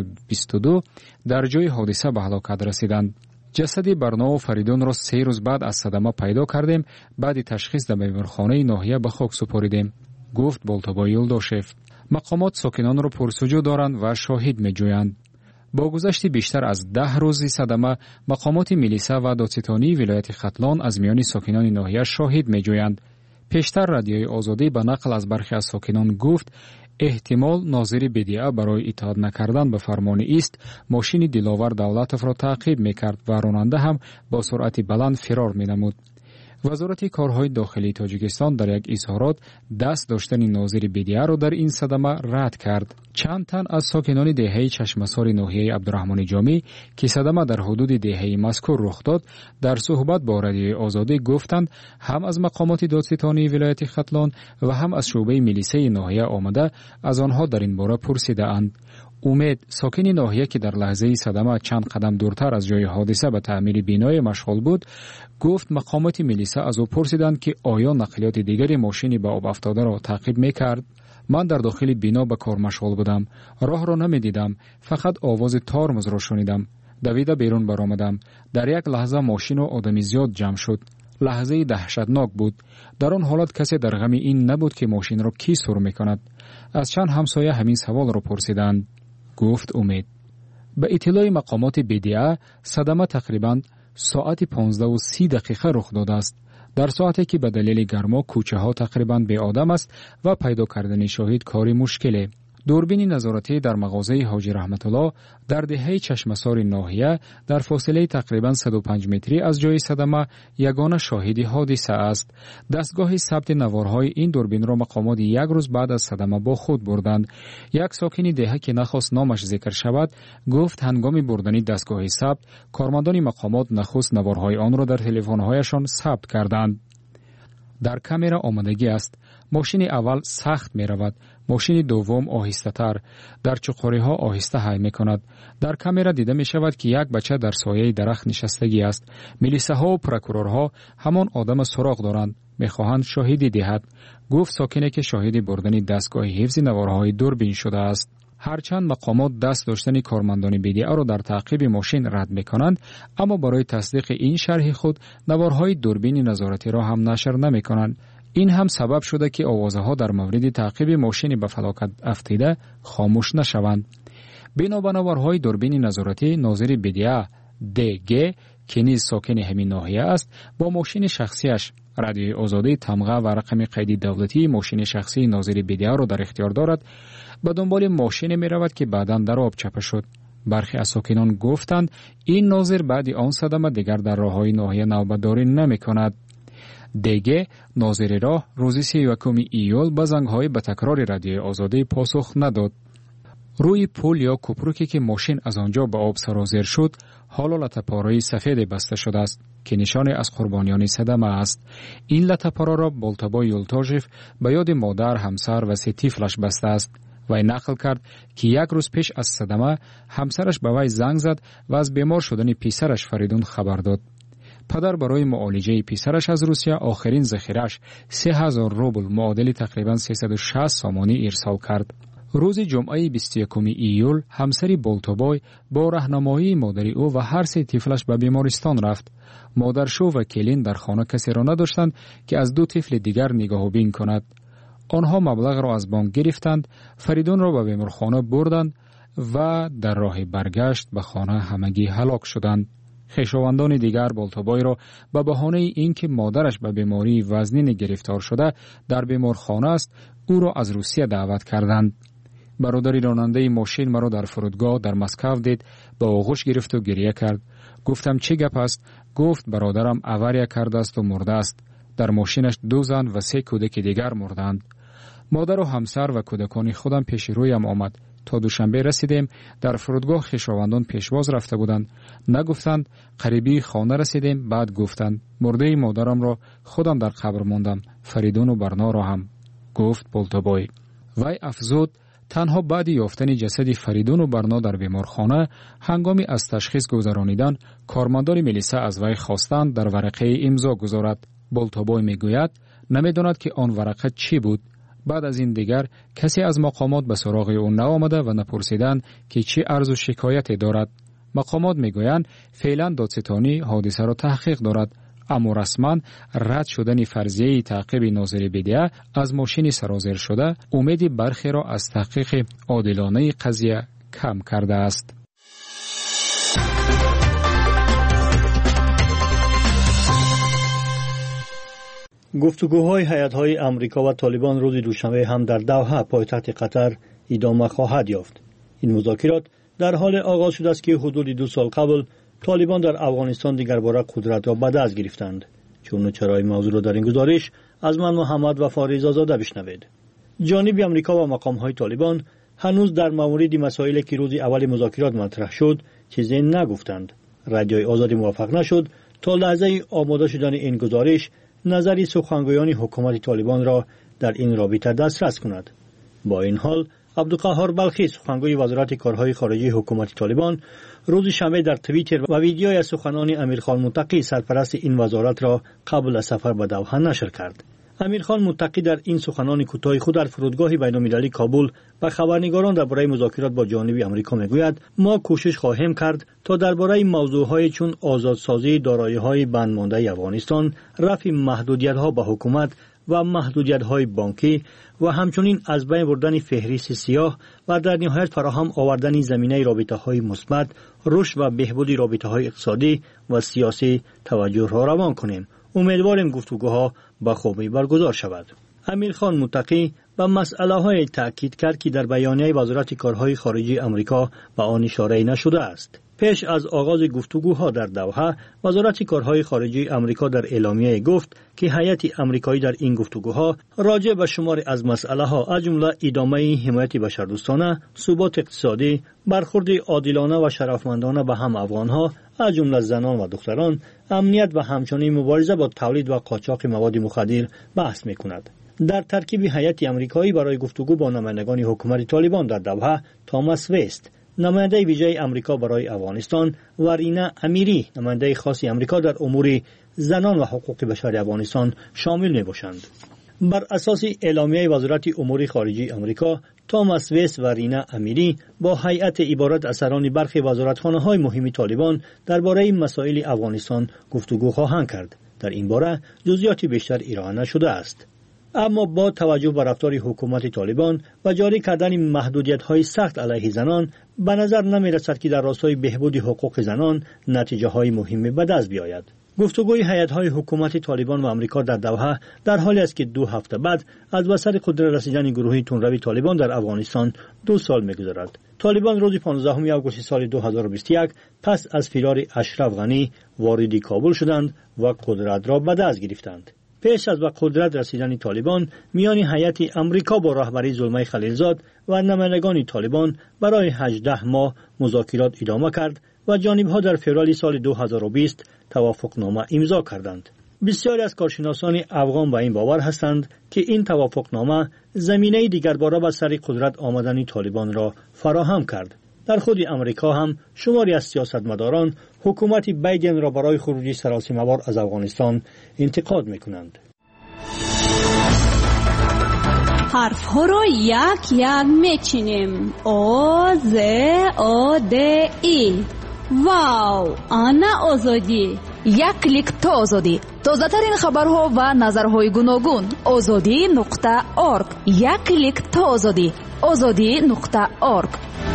2022 در جای حادثه به هلاکت رسیدند. جسد برنا و فریدون را 3 روز بعد از صدمه پیدا کردیم، بعد تشخیص در بیمارخانه ناحیه به خاک سپاریدیم، گفت بالتابای یولداشف. مقامات ساکنان را پرسجو دارند و شاهد می‌جویند. با گذشت بیشتر از 10 روز صدمه، مقامات میلیسا و دادستانی ولایت ختلان از میان ساکنان ناحیه شاهد می‌جویند. پیشتر رادیوی آزادی به نقل از برخی از ساکنان گفت احتمال ناظر بدیعه برای اطاعت نکردن به فرمان ایست ماشین دلاور دولتов را تعقیب میکرد و راننده هم با سرعت بلند فرار مینمود. وزارت کارهای داخلی تاجیکستان در یک اظهارات دست داشتن ناظر بدیعه را در این صدمه رد کرد. چند تن از ساکنان دهه چشمسار ناحیه عبدالرحمن جامی که صدمه در حدود دهه مذکور رخ داد در صحبت با رادیوی آزادی گفتند هم از مقامات دادستانی ولایت ختلان و هم از شعبه میلیسه ناحیه آمده از آنها در این باره پرسیده اند. امید ساکن ناحیه که در لحظه صدمه چند قدم دورتر از جای حادثه به تعمیر بینای مشغول بود، گفت مقامات میلیسه از او پرسیدند که آیا نقلیات دیگری ماشینی به آب افتاده را تعقیب میکرد. من در داخل بینا به کار مشغول بودم، راه را نمیدیدم، فقط آواز ترمز را شنیدم. دویده بیرون برآمدم. در یک لحظه ماشین و آدمی زیاد جمع شد. لحظه دهشتناک بود. در آن حالت کسی در غم این نبود که ماشین را کی سر میکند. از چند همسایه همین سوال را پرسیدند، گفت امید. به اطلاع مقامات بدیعه صدمه تقریباً ساعت 15:30 رخ داده است. در ساعتی که به دلیل گرما کوچه ها تقریباً بی آدم است و پیدا کردن شاهد کاری مشکله. دوربین نظارتی در مغازه حاجی رحمت الله در دهه چشمسار ناحیه در فاصله تقریبا 105 متری از جای صدمه یگانه شاهد حادثه است. دستگاه ثبت نوارهای این دوربین را مقامات یک روز بعد از صدمه با خود بردند. یک ساکن دهه که نخواست نامش ذکر شود گفت هنگام بردن دستگاه ثبت کارمندان مقامات نخست نوارهای آن را در تلفن‌هایشان ثبت کردند. در کامera آمدگی است. ماشین اول سخت می رود. ماشین دوم آهسته تر. در چقوری ها آهسته حی می کند. در کامera دیده می شود که یک بچه در سایه درخت نشستگی است. میلیسه ها و پروکورورها همان آدم سراغ دارند. می خواهند شاهدی دهد. گفت ساکنه که شاهد بردن دستگاه حفظ نوارهای دوربین شده است. هرچند مقامات دست داشتن کارمندان BDA را در تعقیب ماشین رد می کنند، اما برای تصدیق این شرح خود نوارهای دوربین نظارتی را هم نشر نمی کنند. این هم سبب شده که آوازها در مورد تعقیب ماشین به فلاکت افتیده خاموش نشوند. بنا به نوارهای دوربین نظارتی، ناظر BDA DG که نیز ساکن همین ناحیه است، با ماشین شخصیش رادیوی آزادی تمغه و رقم قید دولتی ماشین شخصی ناظر BDA را در اختیار دارد، به دنبال ماشین می رود که بعداً در آب چپه شد. برخی از ساکنان گفتند این ناظر بعد آن صدمه دیگر در راههای ناحیه نوبتداری نمی کند. دیگه ناظر راه روز 31 ایول به زنگ‌های به تکرار رادیوی آزادی پاسخ نداد. روی پل یا کوپروکی که ماشین از آنجا به آب سرازیر شد، حالا لطه‌پاره‌ای سفید بسته شده است که نشان از قربانیان صدمه است. این لطه‌پاره را بولتابا یولتاژف به یاد مادر، همسر و 3 طفلش بسته است. وی نقل کرد که یک روز پیش از صدمه همسرش به وی زنگ زد و از بیمار شدن پسرش فریدون خبر داد. پدر برای معالجه پسرش از روسیه آخرین ذخیره‌اش 3000 روبل معادل تقریباً 360 سامانی ارسال کرد. روز جمعه 21 ایول همسری بولتابای با راهنمایی مادر او و هر 3 طفلش به بیمارستان رفت. مادرشو و کلین در خانه کسی را نداشتند که از 2 طفل دیگر نگاهبین کند. آنها مبلغ را از بانک گرفتند، فریدون را به بیمارخانه بردند و در راه برگشت به خانه همگی هلاک شدند. خویشاوندان دیگر بولتابای را به بهانه اینکه مادرش به بیماری وزنین گرفتار شده در بیمارخانه است، او را از روسیه دعوت کردند. برادری راننده ماشین مرا در فرودگاه در مسکو دید، به آغوش گرفت و گریه کرد. گفتم چه گپ است؟ گفت برادرم اوریا کرده است و مرده است. در ماشینش 2 زن و 3 کودک دیگر مردند. مادر و همسر و کودکان خودم پیش رویم آمد. تا دوشنبه رسیدیم. در فرودگاه خویشاوندان پیشواز رفته بودند. نگفتند. قریبی خانه رسیدیم. بعد گفتند مرده مادرم را خودم در قبر ماندم، فریدون و برنا را هم. گفت بولتابای. وی افزود تنها بعد یافتن جسد فریدون و برنا در بیمارخانه، هنگامی از تشخیص گذرانیدن کارمندان میلیسا از وی خواستند در ورقه امضا گذارد. بولتابای میگوید نمیداند که آن ورقه چی بود. بعد از این دیگر کسی از مقامات به سراغ او نآمده و نپرسیدند که چه عرض و شکایتی دارد. مقامات میگویند فعلا دادستانی حادثه را تحقیق دارد، اما رسما رد شدن فرضیه تعقیب ناظر BDA از ماشین سرازیر شده امید برخی را از تحقیق عادلانه قضیه کم کرده است. گفتگوهای هیئت‌های آمریکا و طالبان روز دوشنبه هم در دوحه پایتخت قطر ادامه خواهد یافت. این مذاکرات در حال آغاز شده است که حدود 2 سال قبل طالبان در افغانستان دیگر باره قدرت را به دست گرفتند. چون چرای موضوع را در این گزارش از من محمد و فاریز آزاده بشنوید. جانب آمریکا و مقام‌های طالبان هنوز در مورد مسائلی که روز اول مذاکرات مطرح شد چیزی نگفتند. رادیوی آزادی موفق نشد تا لحظه آماده شدن این گزارش نظری سخنگویان حکومت طالبان را در این رابطه دسترس کند. با این حال عبدالقهار بلخی سخنگوی وزارت کارهای خارجی حکومت طالبان روز شنبه در توییتر و ویدیوی از سخنان امیرخان متقی سرپرست این وزارت را قبل از سفر به دوحه نشر کرد. امیرخان متقی در این سخنان کوتاه خود در فرودگاه بین‌المللی کابل به خبرنگاران درباره مذاکرات با جانب آمریکا میگوید ما کوشش خواهیم کرد تا درباره موضوعهای چون آزادسازی دارایی‌های بندمانده افغانستان، رفع محدودیت‌ها به حکومت و محدودیت‌های بانکی و همچنین از بین بردن فهرست سیاه و در نهایت فراهم آوردن زمینه رابطه‌های مثبت، رشد و بهبود رابطه‌های اقتصادی و سیاسی توجه را روان کنیم. امیدواریم گفتگوها به خوبی برگزار شود. امیرخان متقی به مسئله‌های تأکید کرد که در بیانیه وزارت کارهای خارجی آمریکا به آن اشاره نشده است. پیش از آغاز گفتگوها در دوحه، وزارت کارهای خارجی آمریکا در اعلامیه گفت که هیئت آمریکایی در این گفتگوها راجع به شماری از مسئله‌ها از جمله ادامه حمایت بشردوستانه، ثبات اقتصادی، برخورد عادلانه و شرفمندانه به هم افغان‌ها از جمله زنان و دختران، امنیت و همچنین مبارزه با تولید و قاچاق مواد مخدر بحث می‌کند. در ترکیب هیئت آمریکایی برای گفتگو با نمایندگان حکومت طالبان در دوحه، توماس وست، نماینده ویژه آمریکا برای افغانستان، و رینا امیری، نماینده خاص آمریکا در امور زنان و حقوق بشر افغانستان شامل می‌باشند. بر اساس اعلامیه وزارت امور خارجه آمریکا، توماس وست و رینا امیری با هیئت عبارت از سران برخی وزارتخانه‌های مهم طالبان درباره مسائل افغانستان گفتگو خواهند کرد. در این باره جزئیات بیشتر ارائه نشده است. اما با توجه به رفتار حکومت طالبان و جاری کردن محدودیت‌های سخت علیه زنان، به نظر نمی‌رسد که در راستای بهبود حقوق زنان نتیجه‌های مهمی به دست بیاید. گفتگوی هیئت‌های حکومت طالبان و آمریکا در دوحه در حالی است که 2 هفته بعد از وسط قدرت رسیدن گروه تندروی طالبان در افغانستان 2 سال می‌گذرد. طالبان روز 15 آگوست سال 2021 پس از فرار اشرف غنی وارد کابل شدند و قدرت را به دست گرفتند. پیش از به قدرت رسیدن طالبان، میان هیئت آمریکا با رهبری زلمه خلیلزاد و نمایندگان طالبان برای 18 ماه مذاکرات ادامه کرد و جانب‌ها در فوریه سال 2020 توافقنامه امضا کردند. بسیاری از کارشناسان افغان به این باور هستند که این توافقنامه زمینه دیگر باره به سر قدرت آمدن طالبان را فراهم کرد. در خود آمریکا هم شماری از سیاستمداران حکومت بایدن را برای خروج سراسیمه‌وار از افغانستان انتقاد می‌کنند. حرف‌ها را یک یک می‌چینیم. آ ز آ د ای. واو، آنا آزادی. یک کلیک تا آزادی. تازه‌ترین خبرها و نظرهای گوناگون. azadi.org. یک کلیک تا آزادی. azadi.org.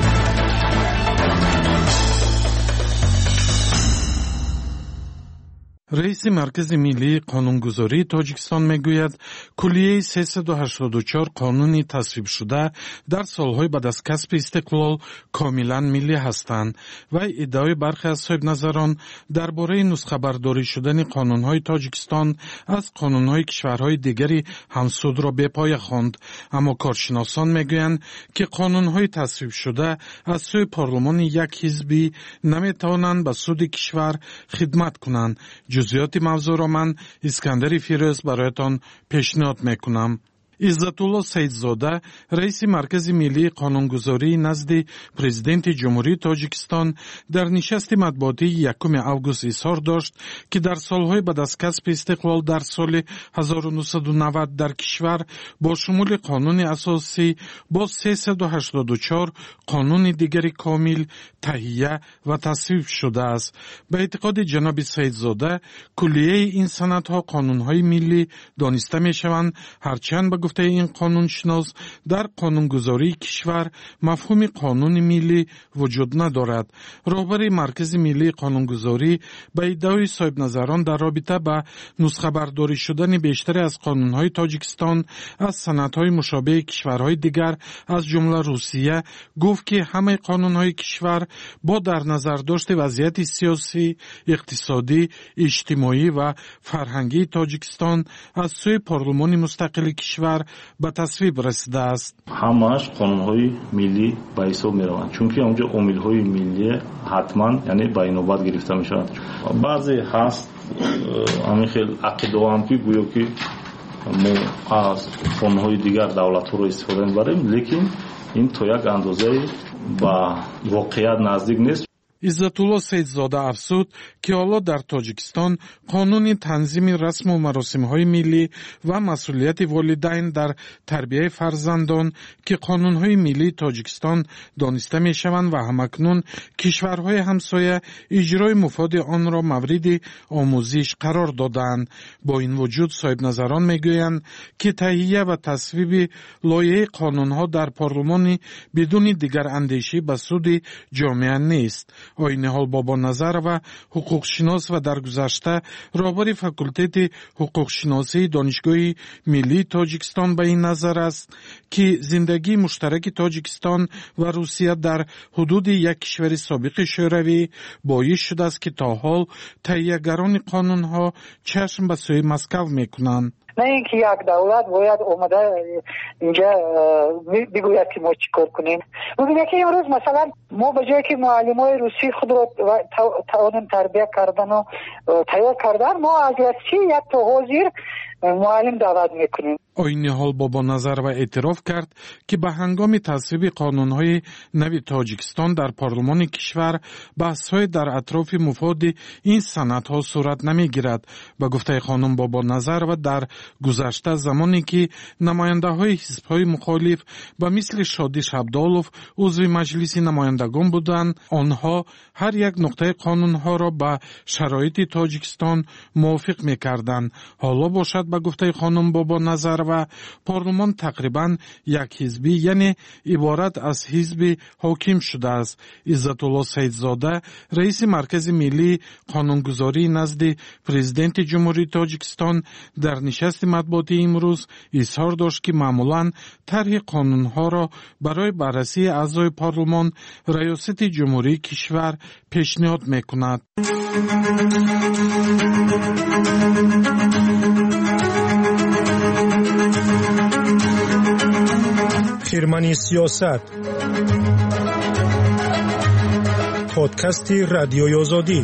رئیس مرکز ملی قانونگذاری تاجیکستان میگوید کلیه 384 قانونی تصویب شده در سالهای بعد از کسب استقلال کاملا ملی هستند و ادعای برخی از صاحب نظران درباره نسخه برداری شدن قانونهای تاجیکستان از قانونهای کشورهای دیگری همسود را به پای خواند. اما کارشناسان میگویند که قانونهای تصویب شده از سوی پارلمان یک حزبی نمیتوانند به سود کشور خدمت کنند. جزئیات موضوع را من اسکندر فیروز برایتان پیشنهاد میکنم. عزتالله سیدزاده رئیس مرکز ملی قانونگذاری نزد پرزیدنت جمهوری تاجیکستان در نشست مطبوعاتی 1 آگوست اظهار داشت که در سالهای بعد از کسب استقلال در سال 1990 در کشور با شمول قانون اساسی با 384 قانون دیگری کامل تهیه و تصویب شده است. به اعتقاد جناب سیدزاده کلیه این سندها قانونهای ملی دانسته میشوند، هرچند به گفته این قانونشناس در قانونگذاری کشور مفهوم قانون ملی وجود ندارد. رهبر مرکز ملی قانونگذاری به ادعای صاحب نظران در رابطه با نسخه برداری شدن بیشتر از قانونهای تاجیکستان از سندهای مشابه کشورهای دیگر از جمله روسیه گفت که همه قانونهای کشور با در نظر داشت وضعیت سیاسی، اقتصادی، اجتماعی و فرهنگی تاجیکستان از سوی پارلمان مستقل کشور به تصویب رسیده است. همش قانونهای ملی به حساب می روند، چون که اونجا امیلهای ملی حتما یعنی به نوبت گرفته می شود. بعضی هست همین خیلی عقیده‌ام که گویا که ما از قانونهای دیگر دولت رو استفاده می‌بریم، لیکن این تو یک اندازه با واقعیت نزدیک نیست. عزتالله سیدزاده افزود که حالا در تاجیکستان قانون تنظیم رسم و مراسم‌های ملی و مسئولیت والدین در تربیت فرزندان که قانون‌های ملی تاجیکستان دانسته می‌شوند و همکنون کشورهای همسایه اجرای مفاد آن را مورد آموزش قرار دادند. با این وجود صاحب نظران می‌گویند که تهیه و تصویب لایحه قانون‌ها در پارلمان بدون دیگر اندیشه به سود جامعه نیست. آینهال بابا نظر و حقوق شناس و در گذشته رهبر فاکولته حقوق شناسی دانشگاه ملی تاجیکستان به این نظر است که زندگی مشترک تاجیکستان و روسیه در حدود یک کشور سابق شوروی باعث شده است که تا حال تهیه‌گران قانون‌ها چشم به سوی مسکو می‌کنند. نه اینکه یک دولت باید اومده اینجا بگوید که ما چیکار کنیم. ببینید که امروز مثلا ما به جای که معلمای روسی خود رو تعاون تربیت کردن و تیار کردن، ما از روسیه یک تا حاضر معلم دعوت میکنیم. آینهال بابا نظر و اعتراف کرد که به هنگام تصویب قانون‌های نوی تاجیکستان در پارلمان کشور بحث‌های در اطراف مفاد این سندها صورت نمی‌گیرد. به گفته خانم بابا نظر و در گذشته زمانی که نماینده‌های حزب‌های مخالف به مثل شادی شبدالوف عضو مجلس نمایندگان بودند، آنها هر یک نقطه قانون‌ها را به شرایط تاجیکستان موافق می‌کردند. حالا باشد به گفته خانم بابا نظر و پارلمان تقریبا یک حزبی یعنی عبارت از حزب حاکم شده است. عزت الله سیدزاده رئیس مرکز ملی قانونگذاری نزد پرزیدنت جمهوری تاجیکستان در نشست مطبوعاتی امروز اظهار داشت که معمولا طرح قانونها را برای بررسی اعضای پارلمان ریاست جمهوری کشور پیشنهاد میکند. خیرمنی سیاست، پادکست رادیوی آزادی.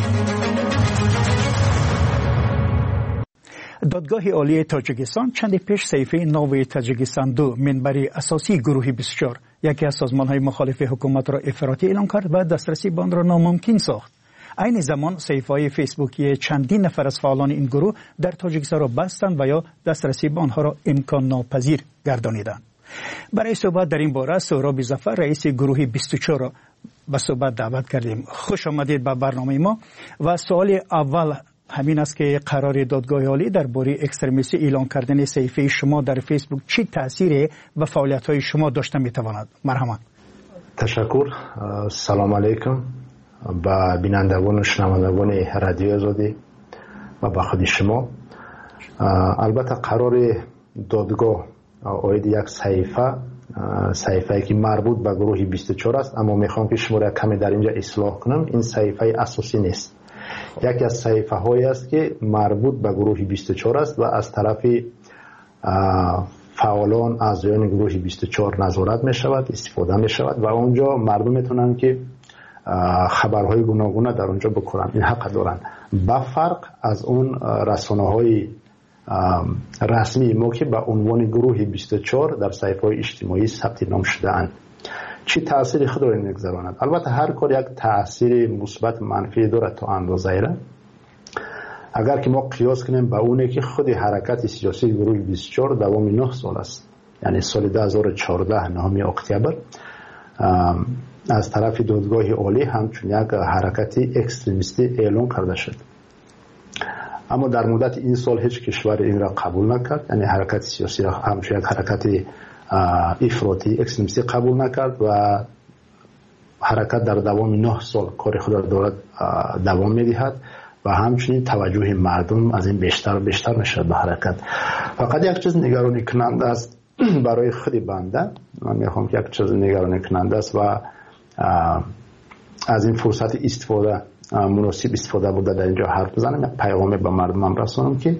دادگاه عالی تاجیکستان چند پیش صحیفه نو تاجیکستان 2 منبر اساسی گروه 24 یکی از سازمان‌های مخالف حکومت را افراطی اعلام کرد و دسترسی به آن را ناممکن ساخت. عین زمان صحیفه‌های فیسبوکی چندین نفر از فعالان این گروه در تاجیکستان را بستند و یا دسترسی به آنها را امکان ناپذیر گردانیدند. برای صحبت در این باره سهراب ظفر رئیس گروه 24 را به صحبت دعوت کردیم. خوش آمدید به برنامه ما. و سوال اول همین است که قرار دادگاه عالی درباره اکستریمیستی اعلان کردن صحیفه شما در فیسبوک چه تأثیری و فعالیت‌های شما داشته می‌تواند؟ مرحمت. تشکر. سلام علیکم با بینندگان و شنوندگان رادیو آزادی و با خود شما. البته قرار دادگاه اوید یک صحیفه که مربوط به گروه 24 است، اما میخوام که شما را کمی در اینجا اصلاح کنم. این صحیفه اساسی نیست، یکی از صحیفه هایی است که مربوط به گروه 24 است و از طرف فعالان اعضایان گروه 24 نظارت می شود، استفاده می شود و اونجا مردم میتونن که خبرهای گوناگون در اونجا بکنن. این حق دارن، با فرق از اون رسانه های رسمی ما که به عنوان گروه 24 در صحیفه‌های اجتماعی ثبت نام شده اند. چی تأثیری خود را میگذارند؟ البته هر کار یک تأثیر مثبت منفی دارد تا اندازه‌ای را. اگر که ما قیاس کنیم با اونه که خود حرکت سیاسی گروه 24 دوام 9 سال است، یعنی سال 2014 9 اکتبر از طرف دادگاه عالی همچون یک حرکت اکستریمیستی اعلان کرده شد، اما در مدت این سال هیچ کشور این را قبول نکرد، یعنی حرکت سیاسی را همچون یک حرکت افراطی اکستریمیستی قبول نکرد و حرکت در دوام 9 سال کار خود را دارد دوام می‌دهد و همچنین توجه مردم از این بیشتر و بیشتر میشد به حرکت. فقط یک چیز نگرانی کننده است برای خود بنده، من میخوام که یک چیز نگرانی کننده است و از این فرصت استفاده مناسب استفاده بوده در اینجا حرف بزنم، یک پیغامی به مردمم رسانم که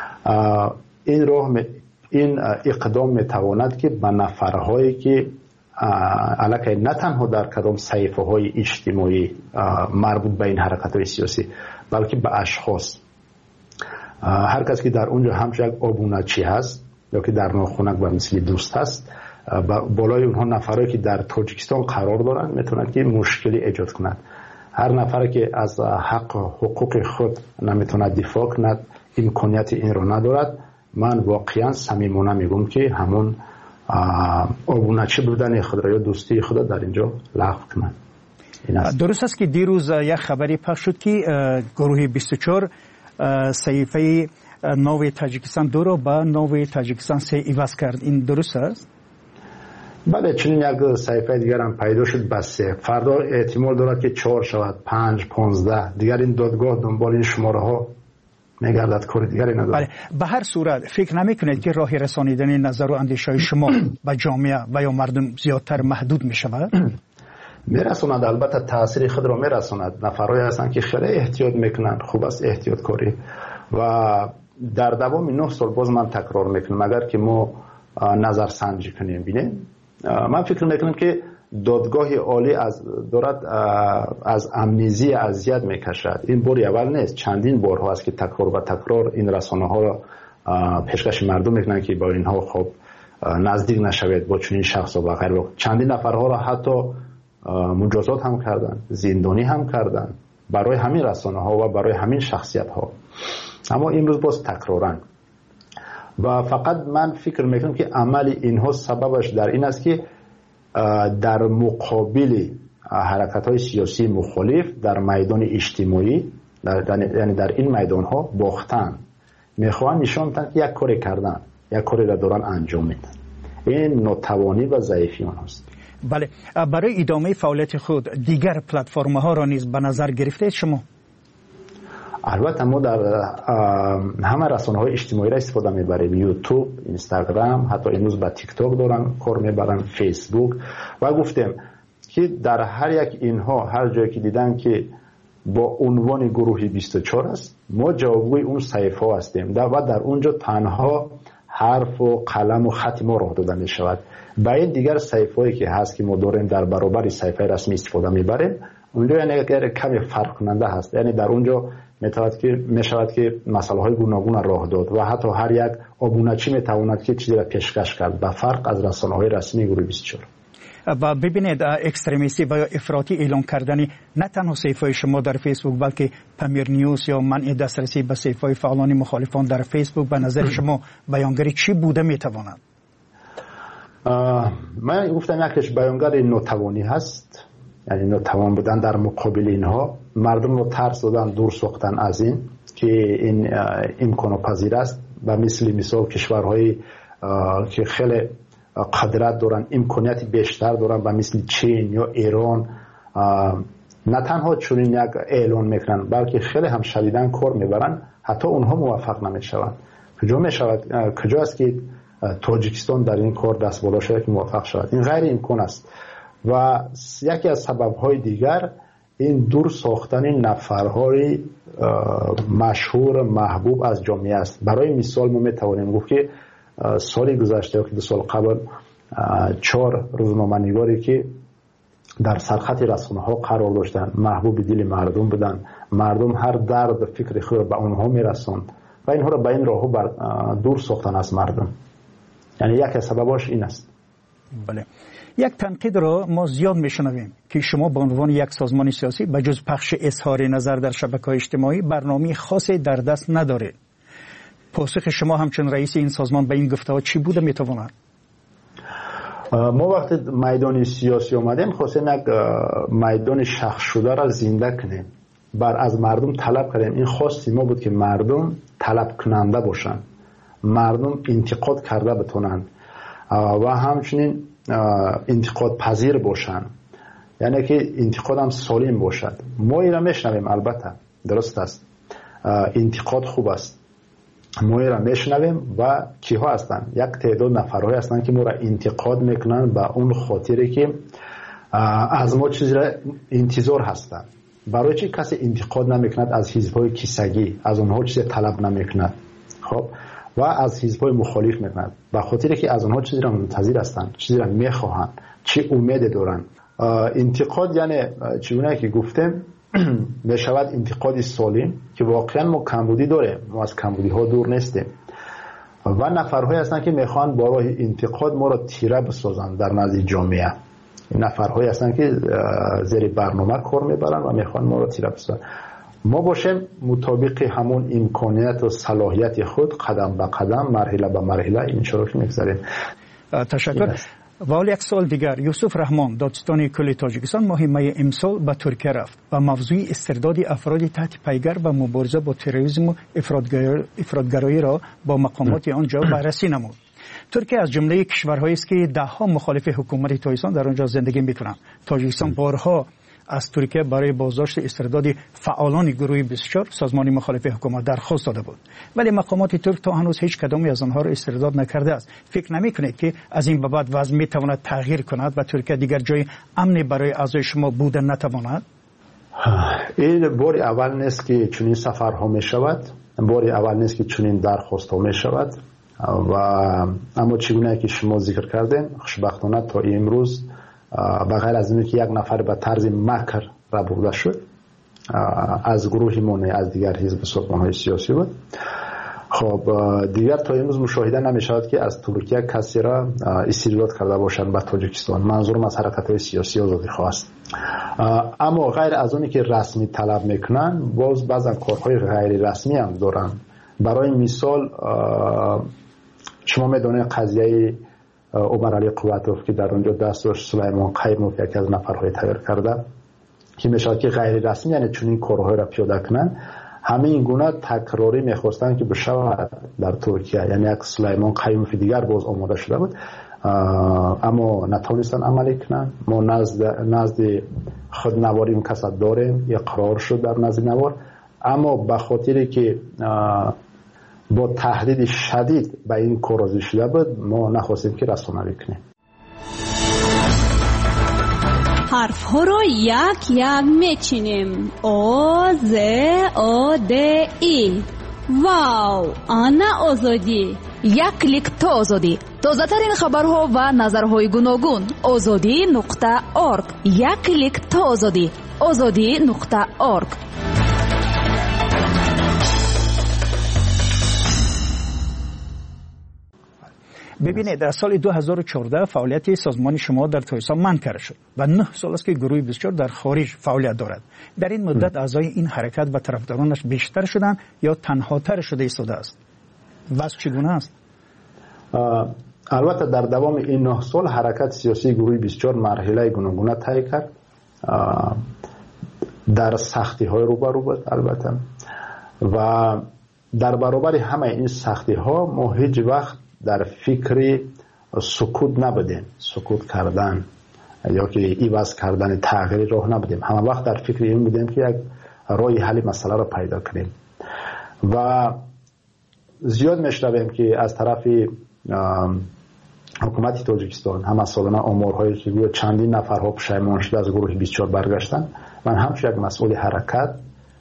این اقدام میتواند که به نفرهایی که علاقه نه تنها در کدام صحیفه های اجتماعی مربوط به این حرکت های سیاسی بلکه به اشخاص، هر کس که در اونجا همچون یک آبونچی هست یا که در ناخونک و مثل دوست هست، بالای اونها نفرهایی که در تاجیکستان قرار دارن میتونن که مشکلی ایجاد کنند. هر نفر که از حق حقوق خود نمیتونه دفاع کند، امکانیت این رو ندارد، من واقعا صمیمانه میگم که همون آبونچی بودن خود را یا دوستی خود در اینجا لغو کنند. درست است که دیروز یک خبری پخش شد که گروه 24 صحیفه نو تاجیکستان 2 را با نو تاجیکستان 3 عوض کرد. این درست است؟ بله چنین یک صحیفه دیگر هم پیدا شد بس فردا احتمال دارد که 4 شود 5 15 دیگر این دادگاه دنبال این شماره ها میگردد کار دیگری نداره. بله به هر صورت فکر نمیکنید که راه رسانیدن نظر و اندیشه شما به جامعه و یا مردم زیادتر محدود می شود؟ میرساند، البته تاثیر خود را میرساند. نفرهایی هستند که خیلی احتیاط میکنن، خوب است احتیاط کاری و در دوام 9 سال باز من تکرار میکنم اگر که ما نظر سنجی کنیم بینیم من فکر میکنم که دادگاه عالی دارد از امنیزی اذیت میکشد. این بار اول نیست، چندین بار ها است که تکرار و تکرار این رسانه ها را پیشکش مردم میکنن که با اینها خب نزدیک نشوید با چنین شخص و غیره. چندین نفرها را حتی مجازات هم کردن، زندانی هم کردن برای همین رسانه ها و برای همین شخصیت ها. اما امروز باز تکرارن و فقط من فکر میکنم که عمل اینها سببش در این است که در مقابل حرکت های سیاسی مخالف در میدان اجتماعی یعنی در این میدان ها باختن، میخوان نشان بدن که یک کاری کردن، یک کاری را دارن انجام میدن. این ناتوانی و ضعیفی آنهاست. بله برای ادامه فعالیت خود دیگر پلتفرم ها را نیز به نظر گرفتید شما؟ البته ما در همه رسانه های اجتماعی را استفاده میبریم، یوتیوب، اینستاگرام، حتی امروز با تیک تاک دارن کار میبرن، فیسبوک و گفتم که در هر یک اینها هر جایی که دیدن که با عنوان گروهی 24 است ما جوابگوی اون صحیفه ها هستیم و در اونجا تنها حرف و قلم و خط ما راه داده می شود. با این دیگر صحیفه هایی که هست که ما داریم در برابر صحیفه رسمی استفاده میبریم اونجا یعنی کمی فرق کننده هست، یعنی در اونجا می شود که مسئله های گوناگون راه داد و حتی هر یک آبونچی می تواند که چیزی را پیشکش کرد با فرق از رسانه های رسمی گروه 24. و ببینید اکستریمیستی و یا افراطی اعلان کردنی نه تنها صحیفه شما در فیسبوک بلکه پمیر نیوز یا منع دسترسی به صحیفه فعالان مخالفان در فیسبوک به نظر شما بیانگری چی بوده می تواند؟ من گفتم یکیش بیانگر ناتوانی هست، یعنی ناتوان بودن در مقابل اینها، مردم رو ترس دادن، دور ساختن از این که این امکان پذیر است و مثال کشورهایی که خیلی قدرت دارن، امکانیت بیشتر دارن و مثل چین یا ایران نه تنها چنین یک اعلان میکنن بلکه خیلی هم شدیداً کار میبرن، حتی اونها موفق نمیشوند. کجا است که تاجیکستان در این کار دست بالا شده که موفق شود؟ این غیر امکان است. و یکی از سبب‌های دیگر این دور ساختن نفرهای مشهور محبوب از جامعه است. برای مثال ما میتوانیم گفت که سال گذشته که 2 سال قبل 4 روزنامه‌نگاری که در سرخط رسانه ها قرار داشتن محبوب دل مردم بودن، مردم هر درد فکر خود به اونها میرسوند و اینها را به این راه دور ساختن از مردم. یعنی یک از سبباش این است. بله. یک تنقید را ما زیاد میشنویم که شما به عنوان یک سازمان سیاسی به جز پخش اظهار نظر در شبکه‌های اجتماعی برنامه خاصی در دست ندارید. پاسخ شما همچون رئیس این سازمان به این گفته‌ها چی بوده میتواند؟ ما وقتی میدان سیاسی آمدیم خواستیم یک میدان شخص شده را زنده کنیم، از مردم طلب کردیم. این خواستی ما بود که مردم طلب کننده باشن، مردم انتقاد کرده بتونن و همچنین انتقاد پذیر باشن، یعنی که انتقاد هم سالم باشد. ما این را میشنویم، البته درست است، انتقاد خوب است، ما این را میشنویم و کیها هستن؟ یک تعداد نفرهای هستن که ما را انتقاد میکنن به اون خاطری که از ما چیزی را انتظار هستن. برای چی کسی انتقاد نمیکند از حزب‌های کیسگی؟ از اونها چیزی طلب نمیکند خب و از حزب‌های مخالف میکند به خاطری که از اونها چیزی را منتظر هستن، چیزی را میخواهند، چی امید دارن. انتقاد یعنی چگونه که گفتم میشود انتقادی سالم که واقعا ما کمبودی داریم، ما از کمبودی ها دور نیستیم و نفرهایی هستن که میخوان با راه انتقاد ما را تیره بسازن در نزد جامعه. نفرهایی هستن که زیر برنامه کار میبرن و میخوان ما را تیره بسازن. ما باشیم مطابق همون امکانیت و صلاحیت خود قدم به قدم، مرحله به مرحله این شروع میگذاریم. تشکر. و یک سال دیگر، یوسف رحمان دادستان کل تاجیکستان ماه می امسال به ترکیه رفت و موضوع استرداد افراد تحت پیگر و مبارزه با تروریسم و افراطگرایی را با مقامات آنجا بررسی نمود. ترکیه از جمله کشورهایی است که دهها مخالف حکومت تاجیکستان در آنجا زندگی میکنند. تاجیکستان بارها از ترکیه برای بازداشت استرداد فعالان گروه 24 سازمان مخالف حکومت درخواست داده بود، ولی مقامات ترک تا هنوز هیچ کدامی از آنها را استرداد نکرده است. فکر نمی‌کنید که از این به بعد وضع میتواند تغییر کند و ترکیه دیگر جای امنی برای اعضای شما بودن نتواند؟ این بار اول نیست که چنین سفرها می شود، بار اول نیست که چنین درخواستها می شود و اما چگونه که شما ذکر کردین خوشبختانه تا امروز بغیر از اینکه یک نفر به طرز مکر را برده شد از گروه مونه از دیگر حزب سازمان‌های سیاسی بود. خب دیگر تا امروز مشاهده نمی شود که از ترکیه کسی را استرداد کرده باشند به تاجیکستان. منظورم از حرکت‌های سیاسی آزادی خواه است. اما غیر از اونی که رسمی طلب میکنن باز بعضا کارهای غیر رسمی هم دارن. برای مثال شما میدونید قضیه عمر علی قوتوف که در اونجا دست داشت سلیمان قیموف یکی از نفرهای تغییر کرده که میشود که غیر رسمی یعنی چنین کارهای را پیاده کنن. همه این گونه تکراری میخواستن که بشود در ترکیه، یعنی یک سلیمان قیموف دیگر باز آماده شده بود اما نتونستن عملی کنن. ما نزد خودنواری مکسد داریم، یک قرار شد در نزد نوار، اما به خاطری که با تهدید شدید به این کار شده بود ما نخواستیم که رسانه‌ای کنیم. حرف ها رو یک یک میچینیم. او ز او د ای. واو، آنا آزادی. یک کلیک تا آزادی. تازه ترین خبرها و نظرهای گوناگون. azadi.org. یک کلیک تا آزادی. azadi.org. ببینید در سال 2014 فعالیت سازمان شما در تاجیکستان منع کرده شد و 9 سال است که گروه 24 در خارج فعالیت دارد. در این مدت اعضای این حرکت و طرفدارانش بیشتر شدند یا تنهاتر شده ایستاده است؟ وضع چگونه است؟ البته در دوام این 9 سال حرکت سیاسی گروه 24 مرحله گوناگون طی کرد. در سختی های روبرو بود البته و در برابر همه این سختی ها ما هیچ وقت در فکر سکوت نبودیم، سکوت کردن یا که ایواز کردن تغییر راه نبودیم. همه وقت در فکر این بودیم که یک راه حل مسئله را پیدا کنیم و زیاد میشنویم که از طرف حکومت تاجیکستان هم از سالانه آمارهایی که چندین نفرها پشیمان شده از گروه 24 برگشتن. من همچون یک مسئول حرکت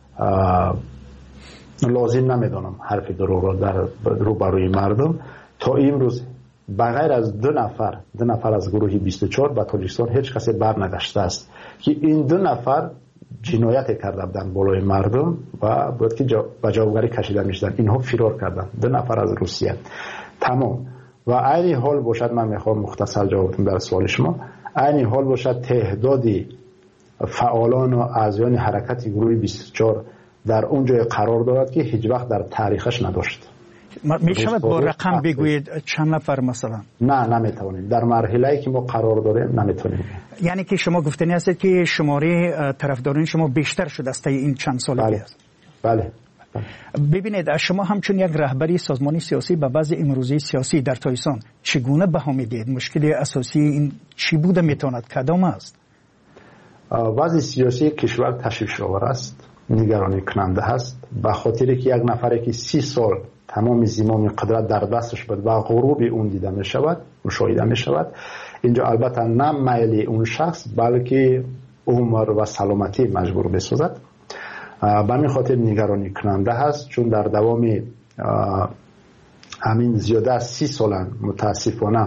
لازم نمیدونم حرف دروغ را در روبروی مردم. تا امروز بغیر از دو نفر از گروه 24 به تاجیکستان هیچ کسی برنگشته است که این 2 نفر جنایت کرده بودن بالای مردم و بود که به جوابگری کشیده میشدن. اینها فرار کردن. 2 نفر از روسیه. تمام. و عین حال باشد، من میخوام مختصر جواب بدم در سوال شما، عین حال باشد تعدادی فعالان و اعضایان حرکت گروه 24 در اون جای قرار دارد که هیچ وقت در تاریخش نداشت. میشود با رقم بگویید چند نفر مثلا؟ نه نمیتونیم. در مرحله‌ای که ما قرار داریم نمیتونیم. یعنی که شما گفتنی هستید که شماره طرفداران شما بیشتر شده است این چند سالی است. بله. ببینید شما همچون یک رهبری سازمانی سیاسی به وضع امروزی سیاسی در تاجیکستان چگونه بها میدید؟ مشکل اساسی این چی بوده میتواند کدام است؟ وضع سیاسی کشور تشویش‌آور است، نگرانی کننده است، به خاطری که یک نفری که 30 سال تمام زمام قدرت در دستش بود و غروب اون دیده می شود، مشاهده می شود. اینجا البته نه میل اون شخص بلکه عمر و سلامتی مجبور بسازد. به این خاطر نگرانی کننده هست، چون در دوام همین زیاده از 30 سال متاسفانه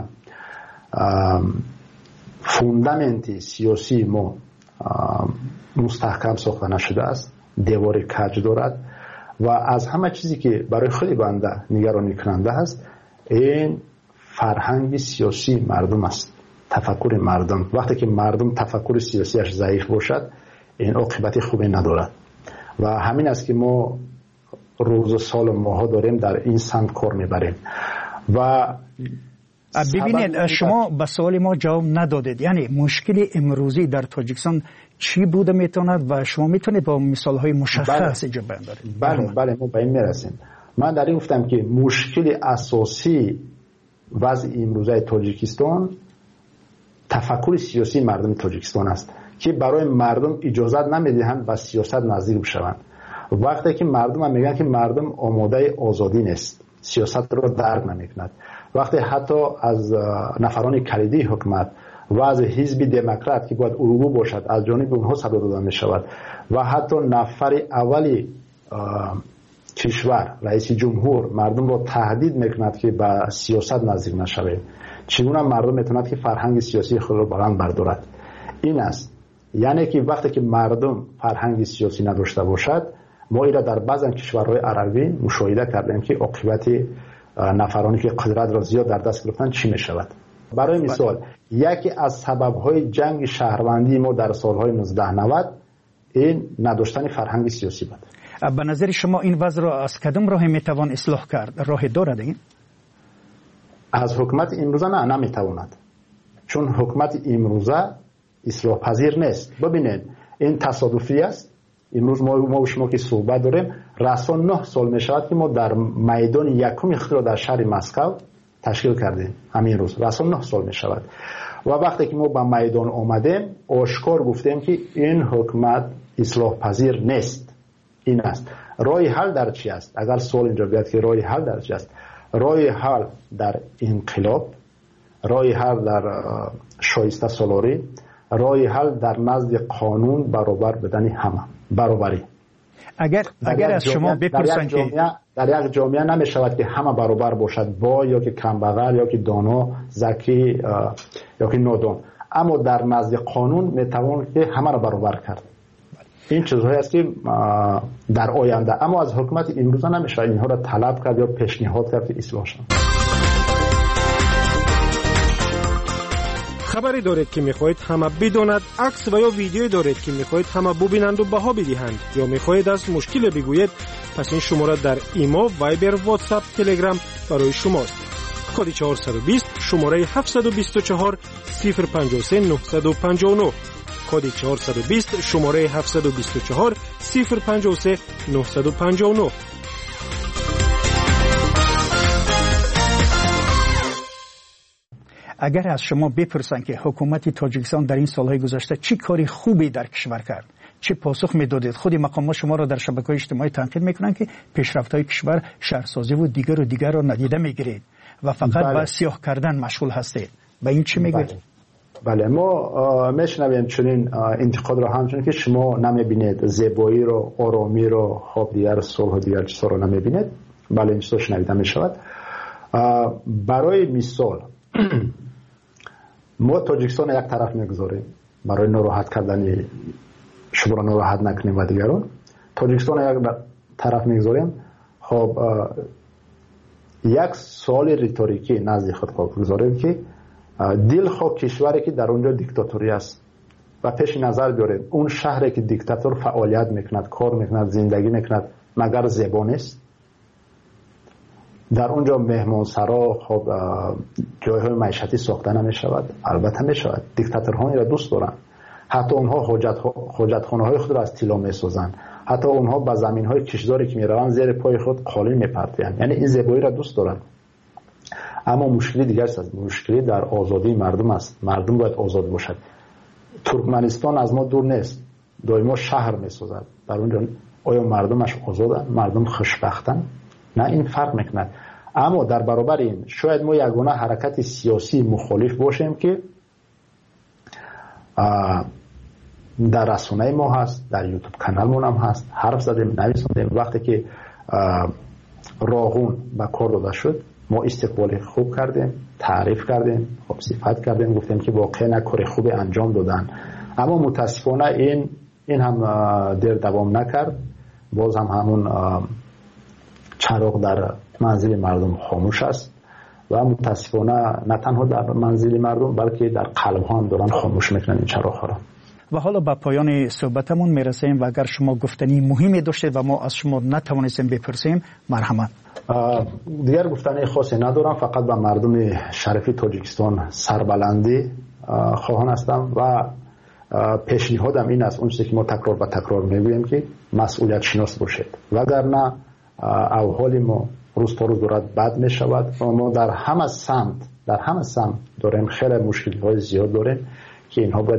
فوندامنت سیاسی ما مستحکم ساخته نشده است، دیوار کج دارد و از همه چیزی که برای خیلی بنده نگرانی کننده هست این فرهنگ سیاسی مردم است، تفکر مردم. وقتی که مردم تفکر سیاسیش ضعیف باشد این عاقبت خوبی ندارد و همین است که ما روز و سال و ماها داریم در این سمت کار میبریم. و ببینید شما به سوال ما جواب ندادید، یعنی مشکل امروزی در تاجیکستان چی بوده میتواند و شما میتونید با مثال های مشخص اینجا بیان دارید؟ بله ما به این میرسیم. من در این گفتم که مشکل اساسی وضع امروزه تاجیکستان تفکر سیاسی مردم تاجیکستان است که برای مردم اجازه نمیدهند به سیاست نزدیک بشوند. وقتی که مردم میگن که مردم آماده آزادی نیست، سیاست رو درک نمیکند، وقتی حتی از نفران کلیدی حکومت و از حزب دموکرات که باید الگو باشد از جانب اونها صدا داده می شود و حتی نفر اولی کشور رئیس جمهور مردم رو تهدید میکند که به سیاست نزدیک نشوید، چگونه مردم میتوند که فرهنگ سیاسی خود رو بلند بردارد؟ این است، یعنی که وقتی که مردم فرهنگ سیاسی نداشته باشد، ما ایرا در بعضی کشورهای عربی مشاهده کردیم که عاقبت نفرانی که قدرت را زیاد در دست گرفتن چی می شود. برای مثال یکی از سبب‌های جنگ شهروندی ما در سالهای 1990 این نداشتن فرهنگ سیاسی بود. به نظر شما این وضع را از کدام راه میتوان اصلاح کرد؟ راه دارد این؟ از حکومت امروزه نه نمیتواند، چون حکومت امروزه اصلاح پذیر نیست. ببینید این تصادفی است. امروز ما و شما که صحبت داریم رسما 9 سال می شود که ما در میدان یکم اختراع در شهر مسکو تشکیل کردیم. همین روز رسما 9 سال می شود و وقتی که ما به میدان آمدیم آشکار گفتیم که این حکومت اصلاح پذیر نیست. این است راه حل در چی است؟ اگر سوال اینجا بیاد که راه حل در چی است، راه حل در انقلاب، راه حل در شایسته سالاری، راه حل در نزد قانون برابر بدن همه، برابری. اگر از شما بپرسن که در یک جامعه نمی شود که همه برابر باشد، با یا که کمبغل یا که دانا، ذکی یا که نادان، اما در نزد قانون می توان که همه را برابر کرد. این چیزهایی است که در آینده، اما از حکومت امروزه نمیشه اینها را طلب کرد یا پیشنهاد کرد که اصلاح شود. خبری دارید که میخواهید همه بداند، عکس و یا ویدیویی دارید که میخواهید همه ببینند و بها بدهند، یا میخواهید از مشکل بگویید، پس این شماره در ایما، وایبر، واتساپ، تلگرام برای شماست. کد 420 شماره 724 053 959، کد 420 شماره 724 053 959. اگر از شما بپرسن که حکومت تاجیکستان در این سالهای گذشته چی کاری خوبی در کشور کرد، چه پاسخ میدادید؟ خود مقامات شما را در شبکه‌های اجتماعی تنقید میکنن که پیشرفت‌های کشور شهرسازی و دیگر را ندیده میگیرید و فقط به سیاه کردن مشغول هستید. به این چی میگید؟ بله ما میشنویم چنین انتقاد را، همچنین که شما نمیبینید زیبایی رو، آرامی رو، خواب دیگر، صلح دیگر چیزا رو نمیبینید. بله این چیزا شنیده میشود. برای مثال ما تاجیکستان یک طرف میگذاریم برای ناراحت کردن شما را ناراحت نکنیم و دیگران. تاجیکستان یک طرف میگذاریم. خب یک سوال ریتوریکی نزد خود گذاریم که دلخواه کشوری که در اونجا دیکتاتوری است و پیش نظر بیاریم اون شهری که دیکتاتور فعالیت میکند، کار میکند، زندگی میکند، مگر زیبا نیست؟ در اونجا مهمانسرا خب جایهای معیشتی ساخته نمیشود؟ البته میشود. دیکتاتورها را دوست دارن، حتی اونها حاجتخانه های خود را از طلا میسازند، حتی اونها به زمین های کشداری که میروند زیر پای خود قالین میپرتند. یعنی این زیبایی را دوست دارن. اما مشکلی دیگر است، مشکلی در آزادی مردم است. مردم باید آزاد باشد. ترکمنستان از ما دور نیست، دائما شهر میسازد. در اونجا آیا مردمش آزادند؟ مردم خوشبختند؟ نه، این فرق میکند. اما در برابر این شاید ما یگانه حرکت سیاسی مخالف باشیم که در رسانه ما هست، در یوتیوب کانال هم هست، حرف زدیم، نویساندیم. وقتی که راغون به کار داده شد ما استقبال خوب کردیم، تعریف کردیم، خب صفت کردیم، گفتیم که واقعا کار خوب انجام دادن. اما متاسفانه این هم دیر دوام نکرد. باز هم همون چراغ در منزل مردم خاموش است و متاسفانه نه تنها در منزل مردم بلکه در قلب ها هم دارن خاموش میکنن این چراغ ها را. و حالا به پایان صحبتمون میرسیم و اگر شما گفتنی مهمی داشتید و ما از شما نتوانستیم بپرسیم مرحمت. دیگر گفتنی خاصی ندارم، فقط به مردم شریف تاجیکستان سربلندی خواهان هستم و پیشنهادم این است، اون چیزی که ما تکرار میگوییم که مسئولیت شناس باشید، وگرنه اوهال ما روز تا روز دارد بد می شود و ما در همه سمت داریم خیلی مشکل های زیاد داریم که اینها باید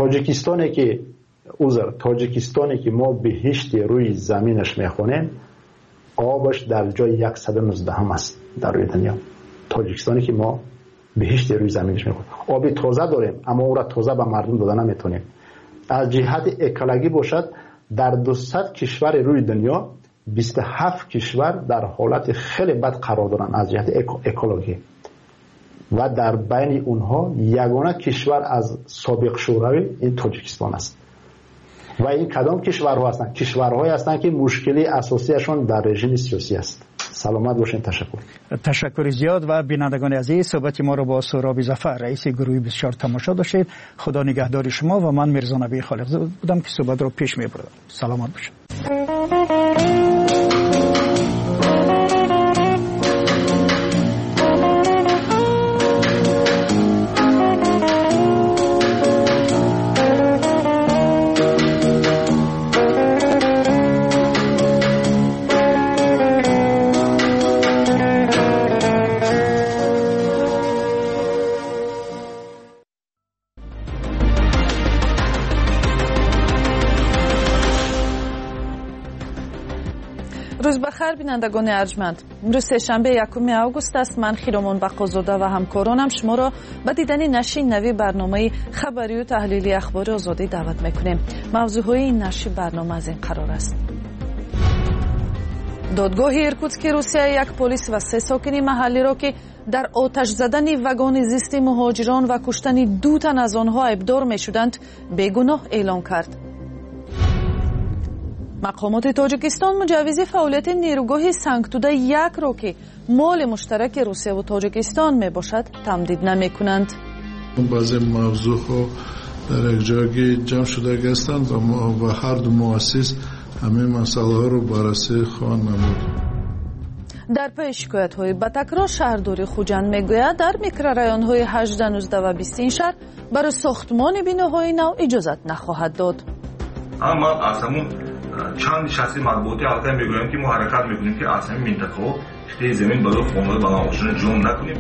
تاجیکستانی که ما بهشت روی زمینش میخونیم آبش در جای 119 هم است در روی دنیا. تاجیکستانی که ما بهشت روی زمینش میخونیم آب تازه داریم اما او را تازه به مردم دادن نمیتونیم. از جهت اکولوژی باشد در 200 کشور روی دنیا 27 کشور در حالت خیلی بد قرار دارند از جهت اکولوژی و در بین اونها یگانه کشور از سابق شوروی این تاجیکستان است. و این کدام کشورها هستند؟ کشورهایی هستند که مشکلی اساسیشون در رژیم سیاسی است. سلامت باشین. تشکر زیاد. و بینندگان عزیز صحبت ما رو با سهراب ظفر رئیس گروه 24 تماشا داشتید. خدا نگهدار شما و من میرزا نبی خالقزاده بودم که صحبت رو پیش میبردم. سلامت باشین. روز بخیر بینندگان ارجمند. امروز سه‌شنبه 1 آگوست است. من خیرمان بقازاده و همکارانم شما را به دیدن نشر نوی برنامه خبری و تحلیلی اخبار آزادی دعوت میکنیم. موضوعهای این نشر برنامه از این قرار است: دادگاه ایرکوتسک روسیه یک پلیس و 3 ساکن محلی را که در آتش زدن واگن زیست مهاجران و کشتن 2 تن از آنها عیبدار میشدند بیگناه اعلام کرد. مقامات تاجیکستان مجوز فعالیت نیروگاه سنگتوده 1 را که مال مشترک روسیه و تاجیکستان می باشد تمدید نمی کنند. بعضی موضوع ها در یک جای جمع شده هستند و ما و هر دو مؤسس همه مسئله ها رو بررسی خواهند نمود. در پی شکایت های به تکرار شهرداری خوجند میگوید در میکرورایون های 18 19 و 20 این شهر برای ساختمان بیناهای نو اجازت نخواهد داد. اما از همون چند نشستی مطبوعاتی حالتا میگویم که ما حرکت میکنیم که از همین منطقه ها اشته زمین برای خانواده بناوشون جمع نکنیم.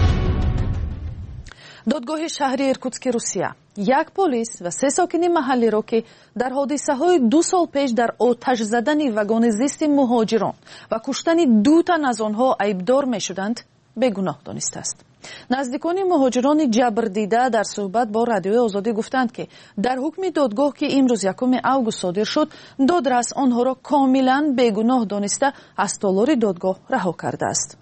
دادگاه شهری ایرکوتسک روسیه یک پلیس و 3 ساکن محلی را که در حادثه های 2 سال پیش در آتش زدن واگن زیست مهاجران و کشتن 2 تن از آنها عیبدار می شدند بیگناه دانسته است. نزدیکان مهاجران جبر دیده در صحبت با رادیوی آزادی گفتند که در حکم دادگاه که امروز 1 آگوست صادر شد دادرس آنها را کاملا بیگناه دانسته از تالار دادگاه رها کرده است.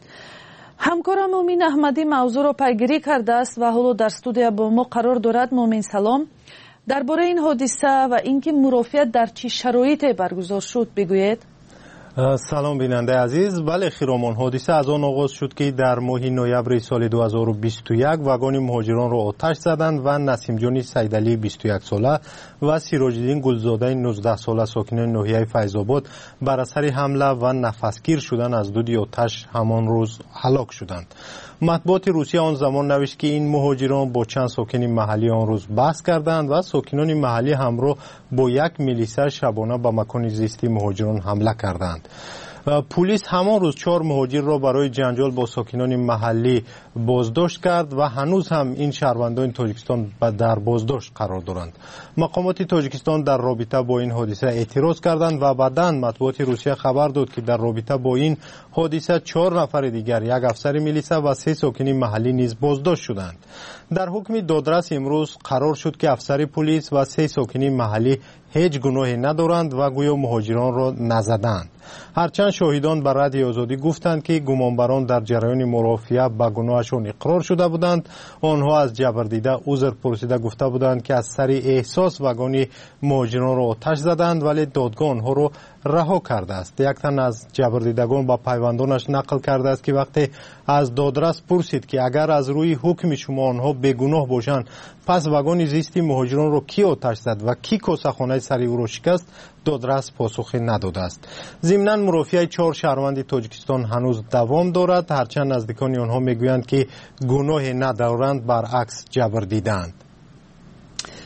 همکارم مومین احمدی موضوع را پیگیری کرده است و حالا در استودیو با ما قرار دارد. مومین سلام. درباره این حادثه و اینکه مرافعت در چه شرایطی برگزار شد بگویید. سلام بیننده عزیز. بله خیرمان، حادثه از آن آغاز شد که در ماه نوامبر سال 2021 واگن مهاجران را آتش زدند و نسیم جان سیدعلی 21 ساله و سیراج‌الدین گلزاده 19 ساله ساکن ناحیه فیض‌آباد بر اثر حمله و نفسگیر شدن از دود آتش همان روز هلاک شدند. مطبوعات روسیه آن زمان نوشت که این مهاجران با چند ساکن محلی آن روز بحث کردند و ساکنان محلی همراه با یک میلیسه شبانه به مکان زیستی مهاجران حمله کردند. پلیس همان روز 4 مهاجر را برای جنجال با ساکنان محلی بازداشت کرد و هنوز هم این شهروندان تاجیکستان در بازداشت قرار دارند. مقامات تاجیکستان در رابطه با این حادثه اعتراض کردند و بعداً مطبوعات روسیه خبر داد که در رابطه با این حادثه 4 نفر دیگر، یک افسر میلیسه و 3 ساکن محلی نیز بازداشت شدند. در حکم دادرس امروز قرار شد که افسر پلیس و 3 ساکن محلی هیچ گناهی ندارند و گویا مهاجران را نزدند. هرچند شاهدان بر رادیوی آزادی گفتند که گمانبران در جریان مرافعه به گناهشان اقرار شده بودند. آنها از جبردیده عذر پرسیده گفته بودند که از سر احساس واگن مهاجران را آتش زدند ولی دادگاه آنها را رها کرده است. یک تن از جبردیدگان با پیوندانش نقل کرده است که وقتی از دادرس پرسید که اگر از روی حکم شما آنها بیگناه باشند پس واگن زیستی مهاجران را کی آتش زد و کی کاسه‌خانه سر او را شکست، دادرس پاسخی نداده است. ضمناً مرافعه 4 شهروند تاجیکستان هنوز دوام دارد، هرچند نزدیکان آنها میگویند که گناهی ندارند، برعکس جبر دیدند.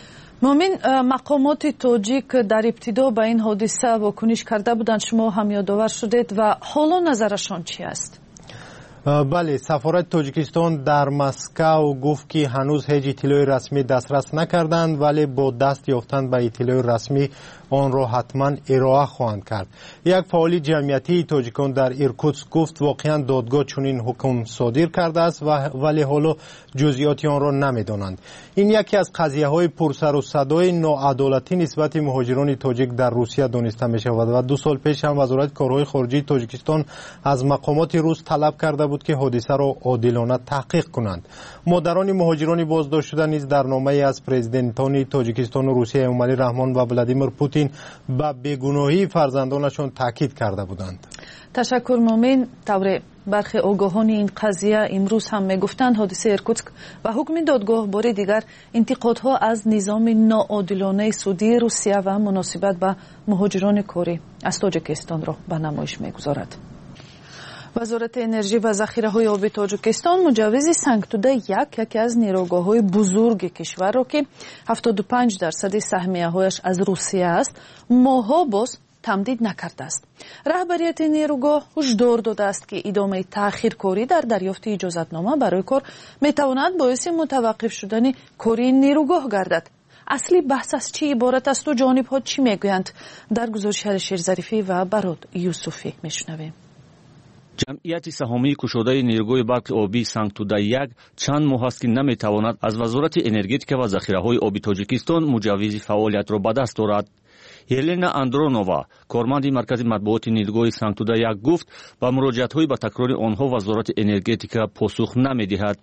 مومن مقامات تاجیک در ابتدا به این حادثه واکنش کرده بودند، شما هم یادآور شدید و حالا نظرشان چی است؟ بله، سفارت تاجیکستان در مسکو گفت که هنوز هیچ اطلاع رسمی دسترس نکردند، ولی با دست یافتن به اطلاع رسمی آن را حتما ارائه خواهند کرد. یک فعال جمعیتی تاجیکان در ایرکوتسک گفت واقعا دادگاه چنین حکم صادر کرده است ولی حالا جزئیات آن را نمیدانند. این یکی از قضیه های پرسر و صدای ناعدالتی نسبت مهاجران تاجیک در روسیه دانسته می شود و 2 سال پیش هم وزارت کارهای خارجه تاجیکستان از مقامات روس طلب کرده بود که حادثه را عادلانه تحقیق کنند. مادران مهاجران بازداشت شده نیز در نامه از پرزیدنتان تاجیکستان و روسیه امومالی رحمان و ولادیمیر پوتین به بیگناهی فرزندانشان تاکید کرده بودند. تشکر مومن. طور برخی آگاهان این قضیه امروز هم میگفتند حادثه ایرکوتسک و حکم دادگاه بار دیگر انتقادها از نظام ناعادلانه سعودی روسیه و مناسبت به مهاجران کاری از تاجیکستان را به نمایش میگذارد. وزارت انرژی و ذخیره‌های آبی تاجیکستان مجوز سنگتوده یکی از نیروگاه‌های بزرگ کشور را که 75% سهمیه‌هایش از روسیه است ماها باز تمدید نکرده است. رهبریت نیروگاه هشدار داده است که ادامه تأخیرکاری در دریافت اجازتنامه برای کار میتواند باعث متوقف شدن کار این نیروگاه گردد. اصلی بحث از چی عبارت است و جانب‌ها چی میگویند؟ در گزارش شیر ظریفی و براد یوسفی میشنویم. جمعیت سهامی کشوده نیروگاه برق آبی سنگتوده 1 چند ماه است که نمیتواند از وزارت انرژتیک و ذخیره‌های آبی تاجیکستان مجوز فعالیت را به دست آورد. هلنا اندرونووا کارمند مرکز مطبوعات نیروگاه سنگتوده 1 گفت با مراجعت‌های با تکرار آنها وزارت انرژتیک پاسخ نمی‌دهد.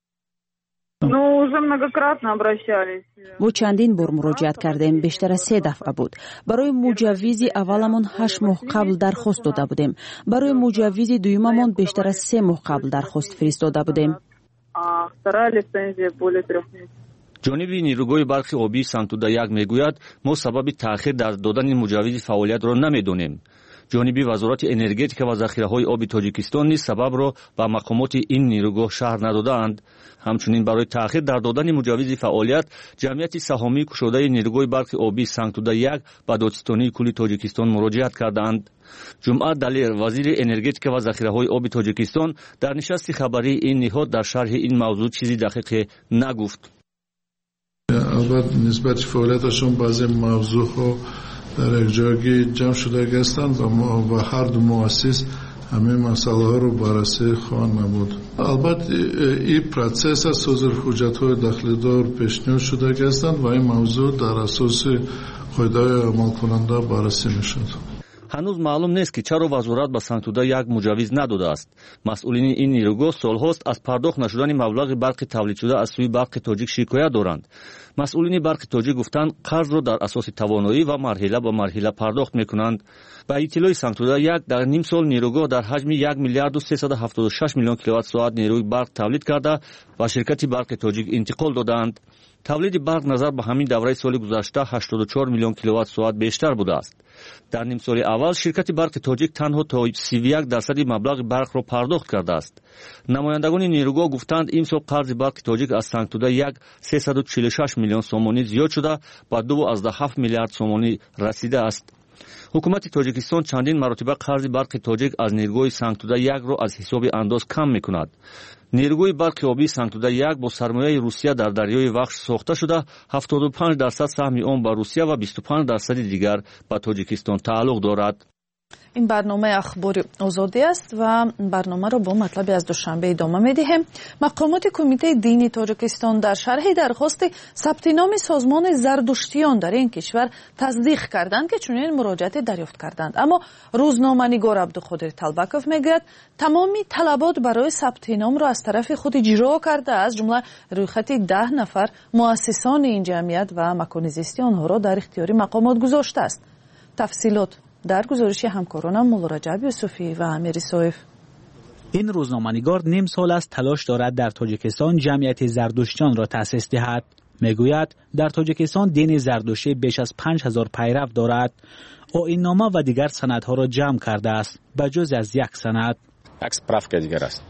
ما چندین بار مراجعت کردیم، بیشتر از 3 دفعه بود. برای مجوز اولمان 8 ماه قبل درخواست داده بودیم. برای مجوز دویممان بیشتر از 3 ماه قبل درخواست فرستاده بودیم. جانبی نیروگاه برق آبی سنگتوده 1 میگوید ما سبب تأخیر در دادن مجوز فعالیت را نمیدانیم. جانبی وزارت انرژتیک و ذخیره‌های آبی تاجیکستان نیز سبب را به مقامات این نیروگاه شرح ندادند. همچنین برای تأخیر در دادن مجوز فعالیت جمعیت سهامی کشوده نیروگاه برق آبی سنگتوده 1 به دادستانی کلی تاجیکستان مراجعت کردند. جمعه دلیر وزیر انرژتیک و ذخیره‌های آبی تاجیکستان در نشست خبری این نهاد در شرح این موضوع چیزی دقیق نگفت. البته نسبت فعالیتشون بعضی موضوعها در یک جایی جمع شده هستند و هر دو مؤسس همه مسئله ها رو بررسی خواهند نمود. البته این پروسس از صادر حجت‌های داخلی‌دار پیشنهاد شده هستند و این موضوع در اساس قاعده عمل کننده بررسی میشد. هنوز معلوم نیست که چرا وزارت به سنگتوده 1 مجوز نداده است. مسئولین این نیروگاه سالهاست از پرداخت نشدن مبلغ برق تولید شده از سوی برق تاجیک شکایت دارند. مسئولین برق تاجیک گفتند قرض را در اساس توانایی و مرحله به مرحله پرداخت میکنند. به اطلاع سنگتوده 1 در نیم سال نیروگاه در حجم 1 میلیارد و 376 میلیون کیلووات ساعت نیروی برق تولید کرده و شرکت برق تاجیک انتقال دادند. تولید برق نظر به همین دوره سال گذشته 84 میلیون کیلووات ساعت بیشتر بوده است. در نیم سال اول شرکت برق تاجیک تنها تا 31% مبلغ برق را پرداخت کرده است. نمایندگان نیروگاه گفتند این سال قرض برق تاجیک از سنگتوده 1 346 میلیون سومانی زیاد شده و 2.7 میلیارد سومانی رسیده است. حکومت تاجیکستان چندین مرتبه قرض برق تاجیک از نیروگاه سنگتوده 1 را از حساب انداز کم میکند. نیروگاه برق آبی سنگتوده 1 با سرمایه روسیه در دریای وخش ساخته شده 75% سهم آن به روسیه و 25% دیگر به تاجیکستان تعلق دارد. این برنامه اخبار آزادی است و برنامه را با مطلبی از دوشنبه ادامه می‌دهیم. مقامات کمیته دینی تاجیکستان در شرح درخواست ثبت نام سازمان زردشتیان در این کشور تصدیق کردند که چنین مراجعت دریافت کردند. اما روزنامه‌نگار عبدالقادر طلبکوف میگوید تمام طلبات برای ثبت نام را از طرف خود اجرا کرده، از جمله رویخط 10 نفر مؤسسان این جمعیت و مکان زیستی آنها را در اختیار مقامات گذاشته است. تفصیلات در گزارش همکارانم مولا رجب یوسفی و امیر صایف. این روزنامه‌نگار نیم سال است تلاش دارد در تاجیکستان جمعیت زردشتیان را تأسیس دهد. میگوید در تاجیکستان دین زردشتی بیش از 5000 پیرو دارد. آیین‌نامه و دیگر سندها را جمع کرده است بجز از یک سند. یک سپرافکا دیگر است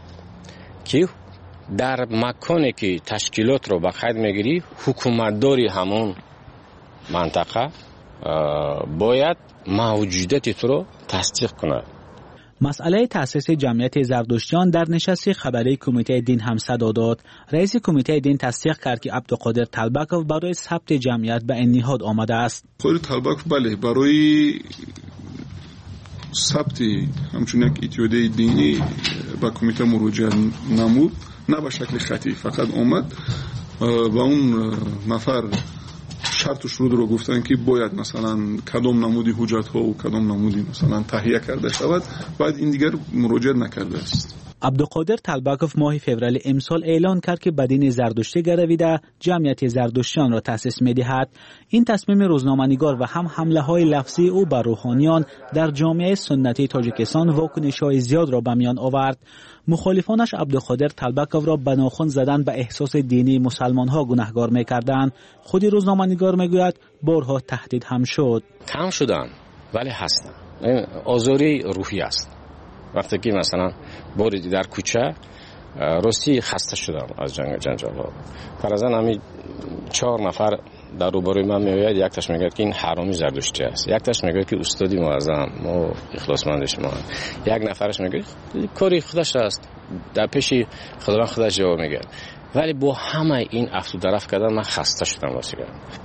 که در مکانی که تشکیلات را به خیر میگیری حکومتداری همون منطقه باید موجودیت تو رو تصدیق کنه. مسئله تأسیس جمعیت زردشتیان در نشست خبری کمیته دین هم صدا داد. رئیس کمیته دین تصدیق کرد که عبدالقادر طلبکوف برای ثبت جمعیت به این نهاد آمده است. قادر طلبکوف بله برای ثبت همچون یک اتحادیه دینی به کمیته مراجعه نمود، نه به شکل خطی، فقط آمد و اون نفر شرط و شروط رو گفتن که باید مثلا کدام نمودی حجت ها و کدام نمودی مثلا تهیه کرده شود، بعد این دیگر مراجعه نکرده است. عبدالقادر طلبکوف ماه فوریه امسال اعلان کرد که بدین زردشتی گرویده جمعیت زردشتیان را تأسیس می‌دهد. این تصمیم روزنامه‌نگار و هم حمله‌های لفظی او بر روحانیان در جامعه سنتی تاجیکستان واکنش‌های زیاد را به میان آورد. مخالفانش عبدالقادر طلبکوف را به ناخن زدن به احساس دینی مسلمان‌ها گناهکار می‌کردند. خود روزنامه‌نگار می‌گوید بارها تهدید هم شد. کم شدن ولی هستن. این آزاری روحی است. وقتی که مثلا بوری در کوچه راستی خسته شدم از جنجال ها. فرضاً همین 4 نفر در روبروی من میآید، یک تاش میگه که این حرامی زردشتی است، یک تاش میگه که استادی معظم ما اخلاصمندش ما، یک نفرش میگه کاری خودش است، در پیش خداوند خودش جواب میگه. ولی با همه این افت و درف کردن من خسته شدم واسه.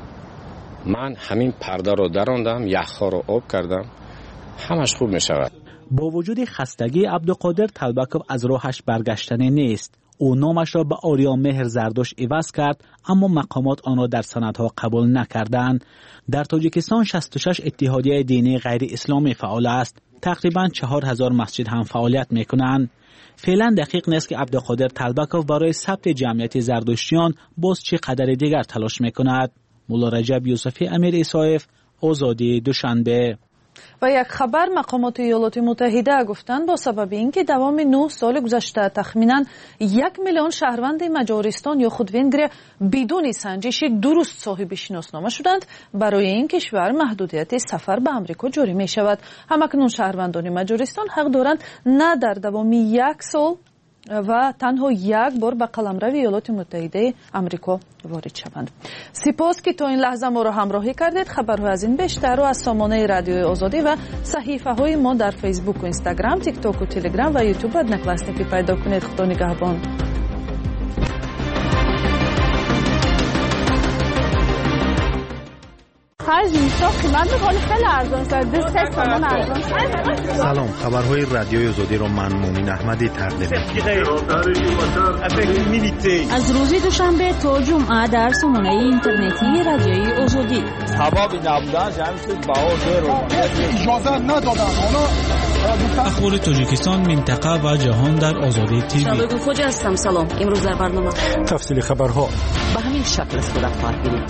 من همین پرده رو دراندم، یخها رو آب کردم، همش خوب میشود. با وجود خستگی عبدالقادر طلبکوف از راهش برگشتنی نیست. او نامش را به آریا مهر زردشت عوض کرد، اما مقامات آن را در سندها قبول نکردند. در تاجیکستان 66 اتحادیه دینی غیر اسلامی فعال است. تقریباً 4000 مسجد هم فعالیت میکنند. فعلا دقیق نیست که عبدالقادر طلبکوف برای ثبت جمعیت زردشتیان باز چه قدر دیگر تلاش میکند. مولا رجب یوسفی، امیر اسایف، آزادی، دوشنبه. و یک خبر مقامات ایالات متحده گفتند با سبب اینکه دوام 9 سال گذشته تخمیناً 1 میلیون شهروند مجارستان یا خود وینگریا بدون سنجش درست صاحب شناسنامه شدند، برای این کشور محدودیت سفر به آمریکا جاری می شود. همکنون شهروندان مجارستان حق دارند نه در دوام 1 سال و تنها 1 بار به قلمرو ایالات متحده آمریکا وارد شوند. سپاس که تا این لحظه ما را همراهی کردید. خبرها از این بیشتر رو از سامانه رادیوی آزادی و صحیفه های ما در فیسبوک و اینستاگرام، تیک تاک و تلگرام و یوتیوب نکلاستی که پیدا کنید. خدا نگهبان. سلام، خبرهای رادیوی آزادی رو من مومین احمدی تقدیم می‌کنم. از روز دوشنبه تا جمعه در سامانه اینترنتی رادیوی آزادی. سبب نبودن جمعیت بهادر رو اجازه ندادن. اخبار تاجیکستان، منطقه و جهان در آزادی تیوی. شبگو خوجا هستم. سلام. امروز در برنامه تفصیل خبرها به همین شکل است. در پارک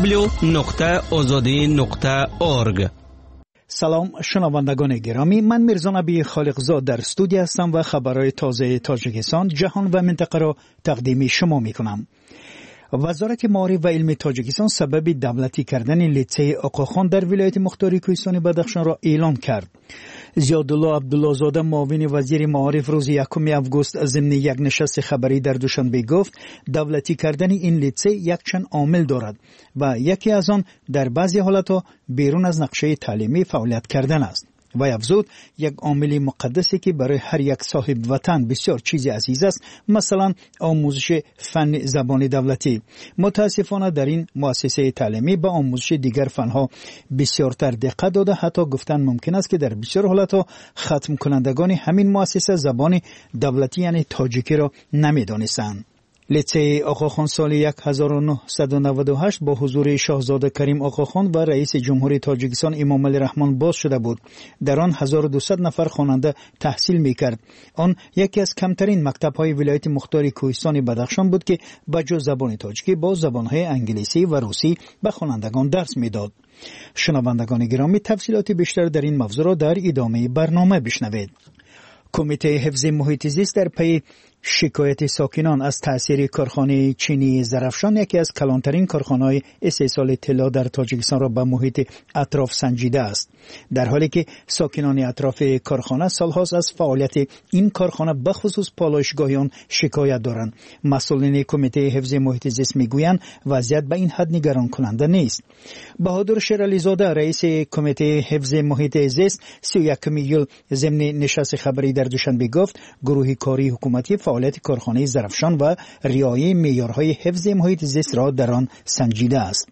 www.azadi.org. سلام شنوندگان گرامی، من میرزا نبی خالقزاد در استودیو هستم و خبرهای تازه تاجیکستان، جهان و منطقه را تقدیم شما میکنم. وزارت معارف و علم تاجیکستان سبب دولتی کردن لیسه آقاخان در ولایت مختار کوهستان بدخشان را اعلان کرد. زیادالله عبدالله زاده معاون وزیر معارف روز 1 آگوست ضمن یک نشست خبری در دوشنبه گفت دولتی کردن این لیسه یک چند عامل دارد و یکی از آن در بعضی حالتها بیرون از نقشه تعلیمی فعالیت کردن است. و افزود یک عامل مقدسی که برای هر یک صاحب وطن بسیار چیز عزیز است، مثلا آموزش فن زبان دولتی. متاسفانه در این مؤسسه تعلیمی به آموزش دیگر فنها بسیارتر دقت داده، حتی گفتن ممکن است که در بسیار حالتها ختم کنندگان همین مؤسسه زبان دولتی یعنی تاجیکی را نمیدانستند. لیسه آقاخان سال 1998 با حضور شاهزاده کریم آقاخان و رئیس جمهوری تاجیکستان امام علی رحمان باز شده بود. در آن 1200 نفر خواننده تحصیل میکرد. آن یکی از کمترین مکتب‌های ولایت مختار کوهستان بدخشان بود که به جز زبان تاجیکی با زبان‌های انگلیسی و روسی به خوانندگان درس میداد. شنوندگان گرامی، تفصیلات بیشتر در این موضوع را در ادامه برنامه بشنوید. کمیته حفظ محیط زیست در پی شکایت ساکنان از تاثیر کارخانه چینی زرافشان، یکی از کلانترین کارخانه‌های استحصال طلا در تاجیکستان را به محیط اطراف سنجیده است، در حالی که ساکنان اطراف کارخانه سالهاست از فعالیت این کارخانه به خصوص پالایشگاهیان شکایت دارند. مسئولین کمیته حفظ محیط زیست میگویند وضعیت به این حد نگران کننده نیست. بهادر شیرالی زاده رئیس کمیته حفظ محیط زیست 31 ایول ضمن نشست خبری در دوشنبه گفت گروه کاری حکومتی فعالیت کارخانه زرافشان و رعایت معیارهای حفظ محیط زیست را در آن سنجیده است.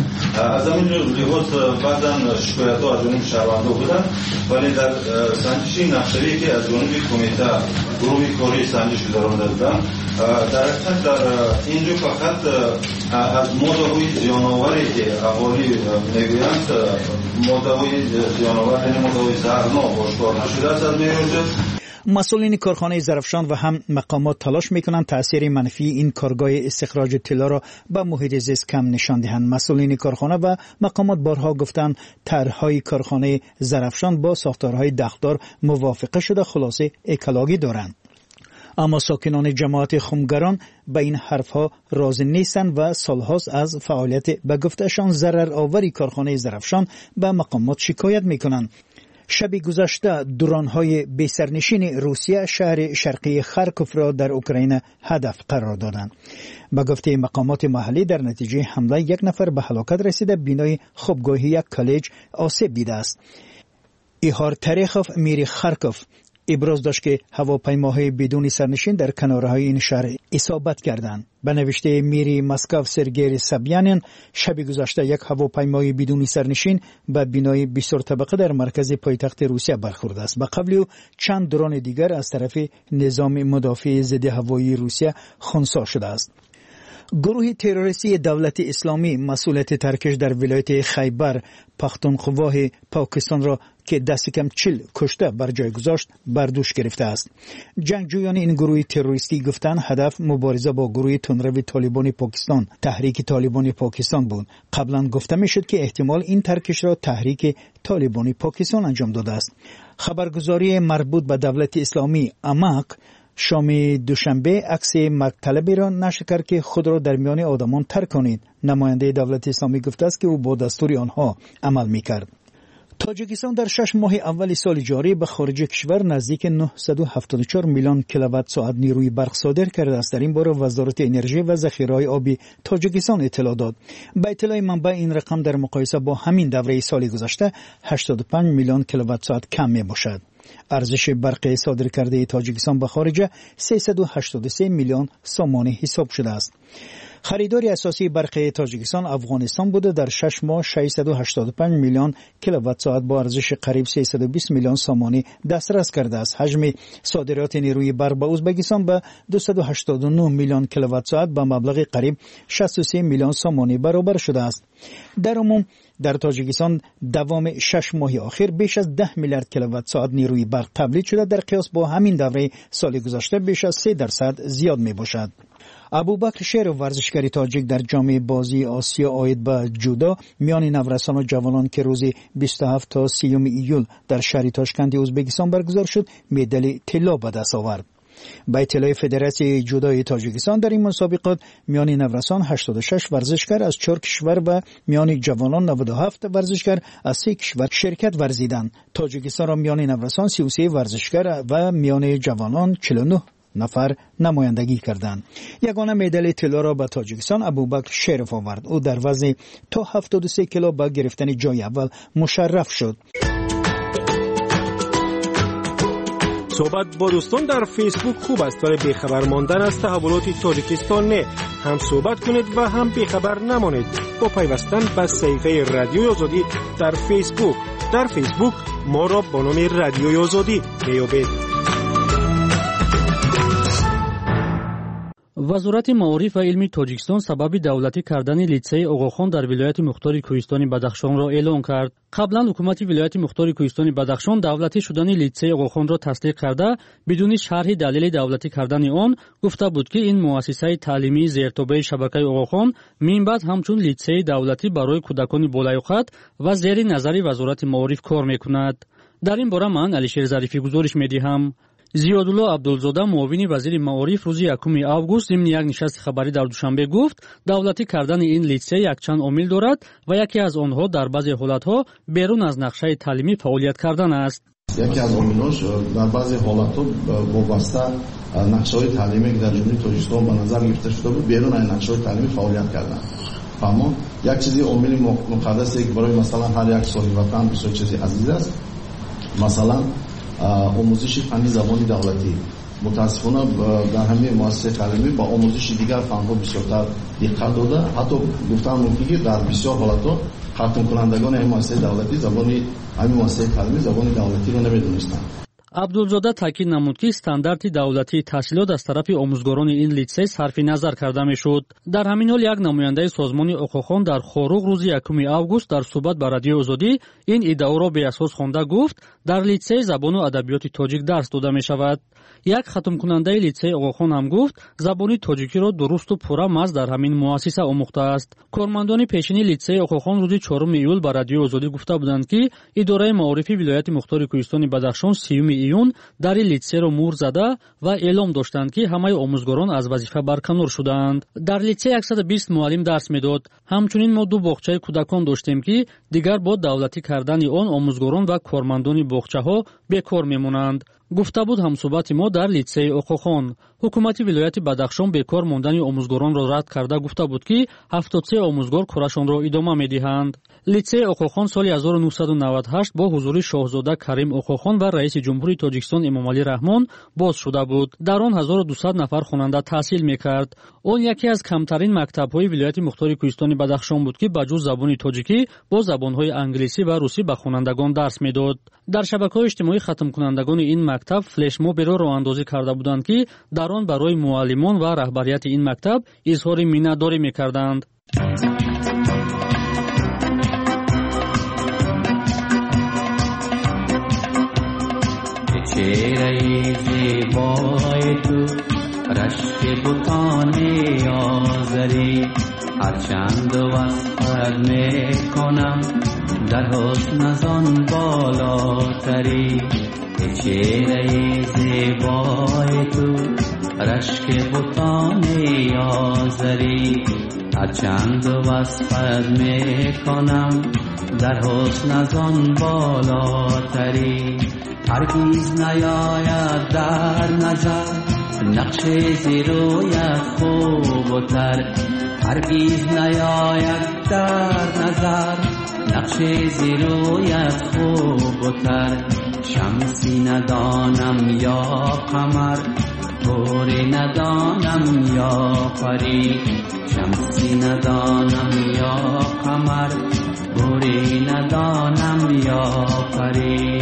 از همین لحاظ بعضا شکایت‌ها از جانب شهروندان بودن، ولی در سنجش نقشه‌ای که از جانب کمیته گروه کاری سنجش گذرانده بودن، در حقیقت در اینجا فقط از ماده‌های زیان‌آوری که اهالی میگویند ماده‌های زیان‌آور یعنی ماده‌های زهرناک آشکار نشده است از معیار. مسئولین کارخانه زرافشان و هم مقامات تلاش میکنند تاثیر منفی این کارگاه استخراج طلا را به محیط زیست کم نشان دهند. مسئولین کارخانه و مقامات بارها گفتند طرحهای کارخانه زرافشان با ساختارهای دخدار موافقه شده، خلاصه اکلاگی دارند. اما ساکنان جماعت خمگران به این حرفها راضی نیستند و سالهاست از فعالیت به گفتهشان ضرر آوری کارخانه زرافشان به مقامات شکایت میکنند. شب گذشته درون‌های بی‌سرنشین روسیه شهر شرقی خارکوف را در اوکراین هدف قرار دادند. به گفته مقامات محلی در نتیجه حمله یک نفر به هلاکت رسیده، بینای خوابگاهی یک کالج آسیب دیده است. ایهار تریخوف میری خارکوف ابراز داشت که هواپیماهای بدون سرنشین در کنارهای این شهر اصابت کردند. به نوشته میری مسکو سرگئی سابیانین شب گذشته یک هواپیمای بدون سرنشین به بینای 20 طبقه در مرکز پایتخت روسیه برخورده است. به قبل او چند درون دیگر از طرف نظام مدافع ضد هوایی روسیه خنثی شده است. گروه تروریستی دولت اسلامی مسئولیت ترکش در ولایت خیبر پختونخوا پاکستان را که دست کم 40 کشته بر جای گذاشت بر دوش گرفته است. جنگجویان این گروه تروریستی گفتند هدف مبارزه با گروه تندرو طالبان پاکستان، تحریک طالبان پاکستان بود. قبلا گفته میشد که احتمال این ترکش را تحریک طالبان پاکستان انجام داده است. خبرگزاری مربوط به دولت اسلامی اماک شام دوشنبه عکس مرگ طلبی را نشر کرد که خود را در میان آدمان ترک کنید. نماینده دولت اسلامی گفته است که او با دستور آنها عمل میکرد. تاجیکستان در 6 ماه اول سال جاری به خارج کشور نزدیک 974 میلیون کیلووات ساعت نیروی برق صادر کرده است. در این باره وزارت انرژی و ذخیره‌های آبی تاجیکستان اطلاع داد. به اطلاع منبع این رقم در مقایسه با همین دوره سال گذشته 85 میلیون کیلووات ساعت کم میباشد. ارزش برق صادر کرده تاجیکستان به خارج 383 میلیون سومانی حساب شده است. خریداری اساسی برق تاجیکستان افغانستان بوده. در 6 ماه 685 میلیون کیلووات ساعت با ارزش قریب 320 میلیون سومانی دسترس کرده است. حجم صادرات نیروی برق به ازبکستان به 289 میلیون کیلووات ساعت با مبلغ قریب 63 میلیون سومانی برابر شده است. در عموم در تاجیکستان دوام 6 ماه اخیر بیش از 10 میلیارد کیلووات ساعت نیروی برق تولید شده. در قیاس با همین دوره سال گذشته بیش از 3% زیاد می باشد. ابوبکر شیر ورزشکار تاجیک در جام بازی آسیا عاید به جودو میان نورسان و جوانان که روز 27 تا 30 ایول در شهر تاشکند ازبکستان برگزار شد مدال طلا به دست آورد. با اطلاع فدراسیون جودوی تاجیکستان در این مسابقات میان نورسان 86 ورزشکار از 4 کشور و میان جوانان 97 ورزشکار از 3 کشور شرکت ورزیدند. تاجیکستان را میان نورسان 33 ورزشکار و میان جوانان 49 نفر نمایندگی کردند. یگانه مدال طلا را به تاجیکستان ابوبکر شریف آورد. او در وزن تا 73 کیلو با گرفتن جای اول مشرف شد. صحبت با دوستان در فیسبوک خوب است، ولی بیخبر ماندن از تحولات تاجیکستان نه. هم صحبت کنید و هم بیخبر نمانید با پیوستن به صفحه رادیوی آزادی در فیسبوک. در فیسبوک ما را با نام رادیوی آزادی بیابید. وزارت معارف و علم تاجیکستان سبب دولتی کردن لیتسه اوغاخان در ولایت مختار کوهستان بدخشان را اعلام کرد. قبلا حکومت ولایت مختار کوهستان بدخشان دولتی شدن لیتسه اوغاخان را تصدیق کرده بدون شرح دلیل دولتی کردن آن گفته بود که این مؤسسه تعلیمی زیرتابع شبکه اوغاخان من بعد همچون لیتسه دولتی برای کودکان بالایقت و زیر نظر وزارت معارف کار میکند. در این باره من علیشیر ظریفی گزارش میدهم. زیادالله عبدالزاده معاون وزیر معارف روز 1 август ضمن یک نشست خبری در دوشنبه گفت دولتی کردن این لیسه یک چند عامل دارد و یکی از آنها در بعضی حالتها بیرون از نقشه تعلیمی فعالیت کردن است. یکی از عاملاش در بعضی حالتها وابسته نقشه‌های تعلیمی که در جمهوری تاجیکستان به نظر گرفته شده بود بیرون از نقشه‌های تعلیمی فعالیت کردن. اما یک چیزی عامل مقدسی که برای مثلا هر یک صاحب وطن بسیار چیزی عزیز است، مثلا آموزش فنی زبان دولتی. متاسفانه در همه مؤسسه تعلیمی با آموزش دیگر فن‌ها بسیارتر دقت داده، حتی گفتن ممکنه که در بسیار حالت‌ها ختم کنندگان این مؤسسه دولتی زبان همین مؤسسه تعلیمی زبان دولتی رو نمی‌دونستند. عبدالزاده تاکید نمود که ستاندارد دولتی تحصیلات از طرف آموزگاران این لیسه صرف نظر کرده میشد. در همین حال یک نماینده سازمان اوقوخان در خوروغ روز 1 август در صحبت با رادیو آزادی این ادعا را به اساس خوانده گفت در لیسه زبان و ادبیات تاجیک درس داده می شود. یک ختم کننده لیسه اوقوخان هم گفت زبان تاجیکی را درست و پورا مز در همین مؤسسه آموخته است. کارمندان پیشینی لیسه اوقوخان روز 4 ایول با رادیو آزادی گفته بودند که اداره معارفی ولایت مختار کوهستان بدخشان 30 ایون در این لیسه را مور زده و اعلام داشتند که همه آموزگاران از وظیفه برکنار شدند. در لیسه 120 معلم درس میداد. همچنین ما 2 باغچه کودکان داشتیم که دیگر با دولتی کردن آن آموزگاران و کارمندان باغچه‌ها بیکار میمونند. گفته بود همصحبت ما در لیسه اوقوخان. حکومت ولایت بدخشان بیکار ماندن آموزگاران را رد کرده گفته بود که 73 آموزگار کارشان را ادامه میدهند. لیسه اوقوخان سال 1998 با حضور شاهزاده کریم اوقوخان و رئیس جمهوری تاجیکستان امامعلی رحمان باز شده بود. در آن 1200 نفر خواننده تحصیل میکرد. آن یکی از کمترین مکتب‌های ولایت مختار کوهستان بدخشان بود که بجز زبان تاجیکی با زبان‌های انگلیسی و روسی به خوانندگان درس میداد. در شبکه‌های اجتماعی ختم کنندگان این مکتب فلش موب را راه‌اندازی کرده بودند که در آن برای معلمان و رهبریت این مکتب اظهار منتداری می‌کردند. چهره زیبای تو رشک بتان آزری هرچند وصفت میکنم در حسن از آن بالاتری. چهره زیبای تو رشک بتان آزری هرچند وصفت میکنم در حسن از آن بالاتری. هرگیز نیاید در نظر نقش زیرویت خوب و تر. هرگیز نیاید در نظر نقش زیرویت خوب و تر. شمسی ندانم یا قمر گوری ندانم یا پری. شمسی ندانم یا قمر گوری ندانم یا پری.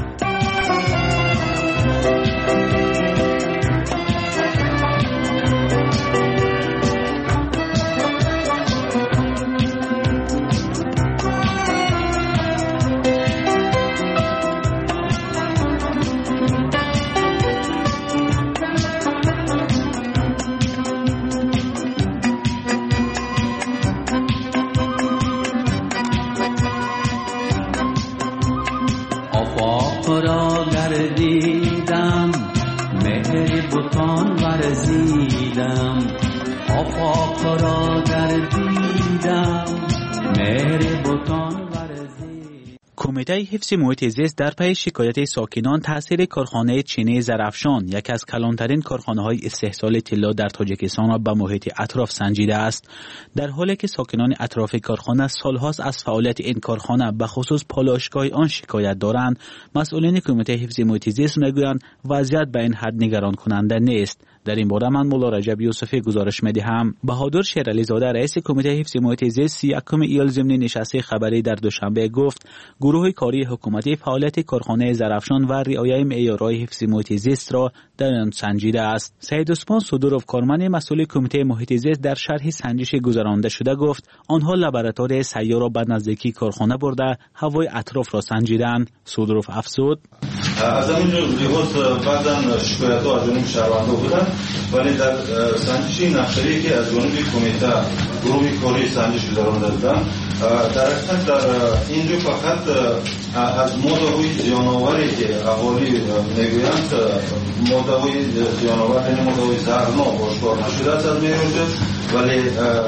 را گردیدم مهر بتان ورزیدم. آفاق را گردیدم مهر بتان ورزیدم. کمیته حفظ محیط زیست در پی شکایت ساکنان تاثیر کارخانه چینی زرافشان، یکی از کلانترین کارخانه‌های استحصال طلا در تاجیکستان را به محیط اطراف سنجیده است. در حالی که ساکنان اطراف کارخانه سالهاست از فعالیت این کارخانه به خصوص پالایشگاه آن شکایت دارند، مسئولین کمیته حفظ محیط زیست میگویند وضعیت به این حد نگران کننده نیست. در این باره من مولا رجب یوسفی گزارش می‌دهم. بهادر شیرعلی زاده رئیس کمیته حفظ محیط زیست 1 ایول ضمن نشست خبری در دوشنبه گفت گروه کاری حکومتی فعالیت کارخانه زرافشان و رعایت معیارهای حفظ محیط زیست را در آن سنجیده است. سید عثمان صدروف کارمند مسئول کمیته محیط زیست در شرح سنجش گذرانده شده گفت آنها لابراتوار سیار را به نزدیکی کارخانه برده هوای اطراف را سنجیدند. صدروف افزود از همینجور لحاظ بعضا شکایت‌ها از جانب شهروندان بودن، ولی در سنجش نقشه‌ای که از جانب کمیته گروه کاری سنجش گذرانده بودن، در حقیقت در اینجا فقط از ماده‌های زیان‌آوری که اهالی میگویند ماده‌های زیان‌آور یعنی ماده‌های زهرناک آشکار نشده است از میروزه، ولی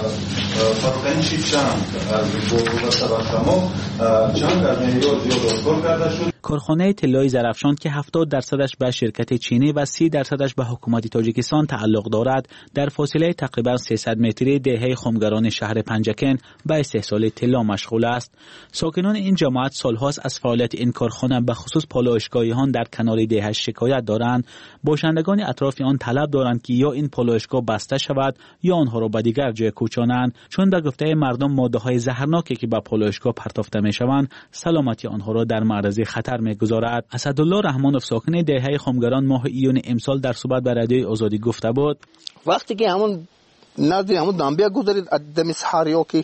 فرقنشی چند از بودت شما چند از میلیارد زیاد آشکار کرده شد. کارخانه طلای زرافشان که 70% به شرکت چینی و 30% به حکومت تاجیکستان تعلق دارد، در فاصله تقریبا 300 متری دهه خمگران شهر پنجکن به استحصال طلا مشغول است. ساکنان این جماعت سالهاست از فعالیت این کارخانه به خصوص پالایشگاهیان در کنار دهه شکایت دارند. باشندگان اطراف آن طلب دارند که یا این پالایشگاه بسته شود یا آنها را به دیگر جای کوچانند، چون به گفته مردم ماده‌های زهرناکی که به پالایشگاه پرتافته می‌شوند سلامتی آنها را در معرض خطر می‌گذارد. اسدالله رحمانوف ساکن دهه خمگران ماه ایون امسال در صحبت با رادیوی آزادی گفته بود وقتی که همون نزدیک همون دنبیا گذارید دم سحریا که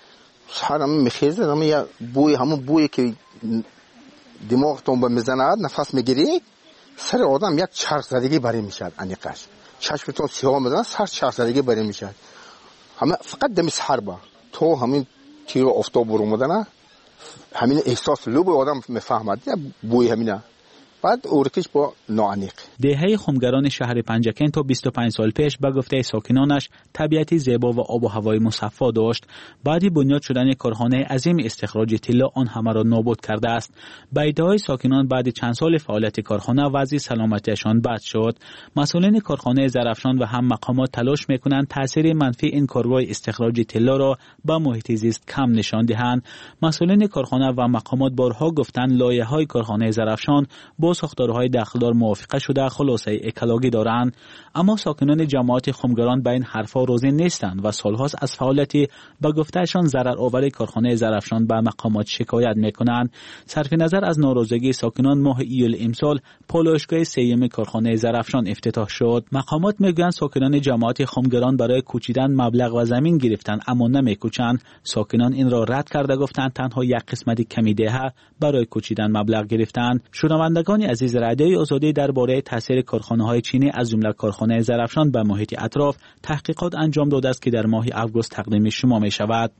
سحر هم میخیزه همون بوی که دماغتون به میزنه نفس میگیری سر آدم یک چرخ زدگی بری میشد انیقش چشمتون سیاه میزنه سر چرخ زدگی بری میشد همه فقط دم سحر با تو همین تیر افتاب برو مدنه همین احساس لب آدم میفهمد بوی همینه بعد اورکش با ناانیق. دهه خمگران شهر پنجکن تا 25 سال پیش به گفته ساکنانش طبیعتی زیبا و آب و هوای مصفا داشت. بعد بنیاد شدن کارخانه عظیم استخراج طلا آن همه را نابود کرده است. به ادعای ساکنان بعد چند سال فعالیت کارخانه وضع سلامتیشان بد شد. مسئولین کارخانه زرافشان و هم مقامات تلاش میکنند تاثیر منفی این کارگاه استخراج طلا را به محیط زیست کم نشان دهند. مسئولین کارخانه و مقامات بارها گفتند لایحه‌های کارخانه زرافشان با ساختارهای داخلدار موافقه شده خلاصه اکولوژی دارند، اما ساکنان جماعت خمگران به این حرفا راضی نیستند و سالهاست از فعالیتی به گفتهشان ضررآور کارخانه زرافشان به مقامات شکایت میکنند. صرف نظر از ناراضگی ساکنان ماه ایول امسال پالایشگاه سوم کارخانه زرافشان افتتاح شد. مقامات میگویند ساکنان جماعت خمگران برای کوچیدن مبلغ و زمین گرفتند اما نمیکوچند. ساکنان این را رد کرده گفتند تنها یک قسمت کمی دهه برای کوچیدن مبلغ گرفتند. شنوندگان عزیز رادیوی آزادی درباره تاثیر کارخانه‌های چینی از جمله کارخانه زرافشان به محیط اطراف تحقیقات انجام داده است که در ماه آگوست تقدیم شما می‌شود.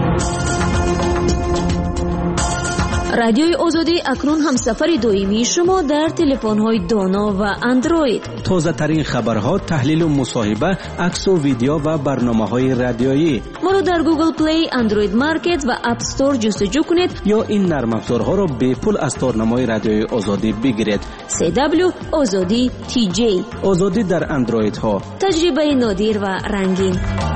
رادیوی آزادی اکنون همسفر دائمی شما در تلفن‌های دانا و اندروید. تازه ترین خبرها، تحلیل و مصاحبه، عکس و ویدیو و برنامه‌های رادیویی. ما را در گوگل پلی، اندروید مارکت و اپ استور جستجو کنید یا این نرم افزارها را به پول از تارنمای رادیوی آزادی بگیرید. CW آزادی TJ آزادی در اندروید ها. تجربه نادر و رنگین.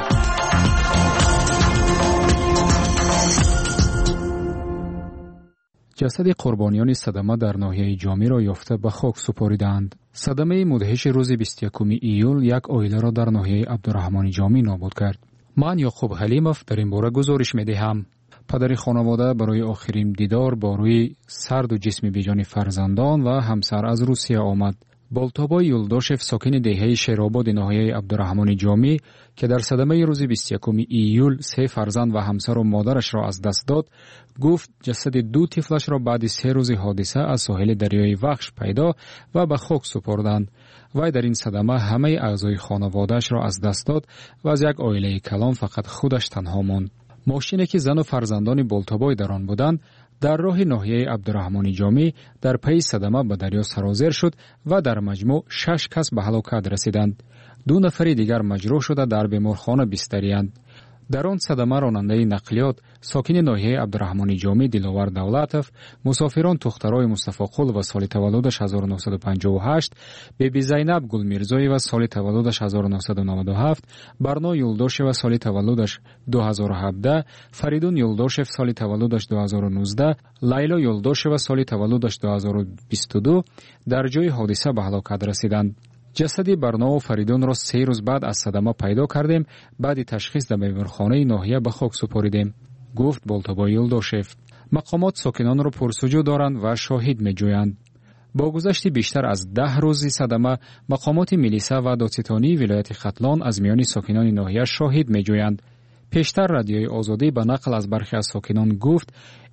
جسد قربانیان صدمه در ناحیه جامی را یافته به خاک سپاریدند. صدمه مدهش روز 21 ایول یک عائله را در ناحیه عبدالرحمن جامی نابود کرد. من یعقوب حلیمов در این باره گزارش می‌دهم. پدر خانواده برای آخرین دیدار با روی سرد و جسم بیجان فرزندان و همسر از روسیه آمد. بالتابای یولداشف ساکن دهه شیرآباد ناحیه عبدالرحمن جامی که در صدمه روز 21 ایول 3 فرزند و همسر و مادرش را از دست داد، گفت جسد 2 طفلش را بعد 3 روز حادثه از ساحل دریای وخش پیدا و به خاک سپردند. وی در این صدمه همه اعضای خانواده‌اش را از دست داد و از یک عائله کلان فقط خودش تنها ماند. ماشینی که زن و فرزندان بالتابای در آن بودند در راه ناحیه عبدالرحمن جامی در پی صدمه به دریا سرازیر شد و در مجموع 6 کس به هلاکت رسیدند. 2 نفر دیگر مجروح شده در بیمارخانه بستری‌اند. در آن صدمه راننده نقلیات ساکن ناحیه عبدالرحمن جامی دلاور دولتов مسافران دخترای مصطفی قل و سال تولدش 1958، بیبی زینب گلمیرزایی و سال تولدش 1997، برنا یولداش و سال تولدش 2017، فریدون یولداشف سال تولدش 2019، لیلا یولداش و سال تولدش 2022 در جای حادثه به هلاکت رسیدند. جسد برنا و فریدون را 3 روز بعد از صدمه پیدا کردیم، بعد تشخیص در بیمارخانه ناحیه به خاک سپاریدیم، گفت بالتابای یولداشف. مقامات ساکنان را پرسجو دارند و شاهد می‌جویند. با گذشت بیشتر از 10 روز صدمه، مقامات میلیسا و دادستانی ولایت ختلان از میان ساکنان ناحیه شاهد می‌جویند. پیشتر رادیوی آزادی به نقل از برخی از ساکنان گفت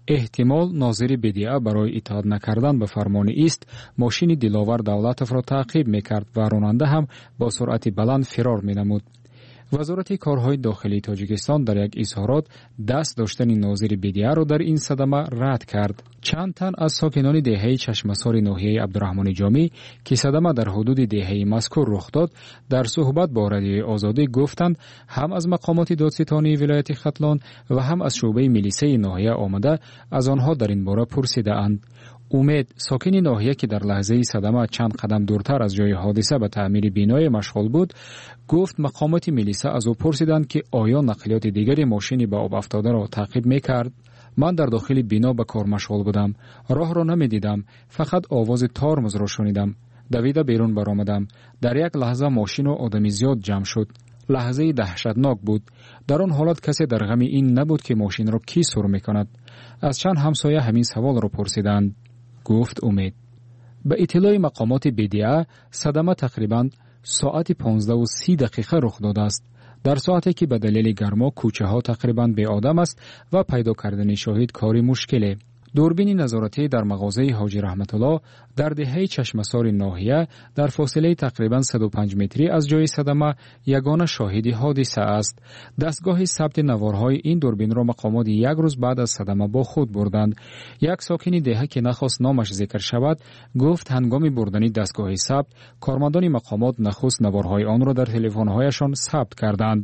احتمال ناظر بدیعه برای اطاعت نکردن به فرمان ایست ماشین دلاور دولتов را تعقیب میکرد و راننده هم با سرعت بلند فرار مینمود. وزارت کارهای داخلی تاجیکستان در یک اظهارات دست داشتن ناظر بدیعه را در این صدمه رد کرد. چند تن از ساکنان دهه چشمسار ناحیه عبدالرحمن جامی که صدمه در حدود دهه مذکور رخ داد در صحبت با رادیوی آزادی گفتند هم از مقامات دادستانی ولایت ختلان و هم از شعبه میلیسه ناحیه آمده از آنها در این باره پرسیده اند. امید ساکن ناحیه که در لحظه صدمه چند قدم دورتر از جای حادثه به تعمیر بینای مشغول بود گفت مقامات میلیسه از او پرسیدند که آیا نقلیات دیگری ماشینی به آب افتاده را تعقیب میکرد. من در داخل بینا به کار مشغول بودم، راه را نمیدیدم، فقط آواز ترمز را شنیدم. دویده بیرون برآمدم. در یک لحظه ماشین و آدمی زیاد جمع شد. لحظه دهشتناک بود. در آن حالت کسی در غم این نبود که ماشین را کی سر میکند. از چند همسایه همین سوال را پرسیدند. گفت امید. به اطلاع مقامات بدیعه صدمه تقریباً ساعت 15:30 رخ داده است. در ساعتی که به دلیل گرما کوچه ها تقریباً بی آدم است و پیدا کردن شاهد کاری مشکله. دوربین نظارتی در مغازه حاجی رحمت الله در دهه چشمسار ناحیه در فاصله تقریباً 105 متری از جای صدمه یگانه شاهد حادثه است. دستگاه ثبت نوارهای این دوربین را مقامات یک روز بعد از صدمه با خود بردند. یک ساکن دهه که نخواست نامش ذکر شود گفت هنگام بردن دستگاه ثبت کارمندان مقامات نخست نوارهای آن را در تلفن‌هایشان ثبت کردند.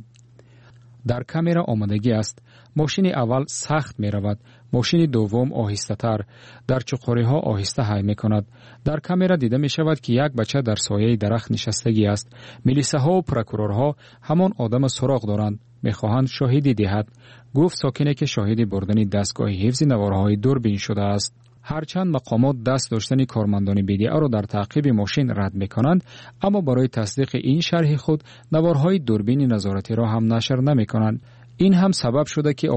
در کامera آمادگی است. ماشین اول سخت می رود. ماشین دوم آهسته تر. در چقوری ها آهسته حی می کند. در کامera دیده می شود که یک بچه در سایه درخت نشستگی است. میلیسه ها و پروکورورها همان آدم سراغ دارند. می خواهند شاهدی دهد. گفت ساکنه که شاهد بردن دستگاه حفظ نوارهای دوربین شده است. هرچند مقامات دست داشتن کارمندان بدیعه را در تعقیب ماشین رد می کنند، اما برای تصدیق این شرح خود نوارهای دوربین نظارتی را هم نشر نمی کنند. این هم سبب شده که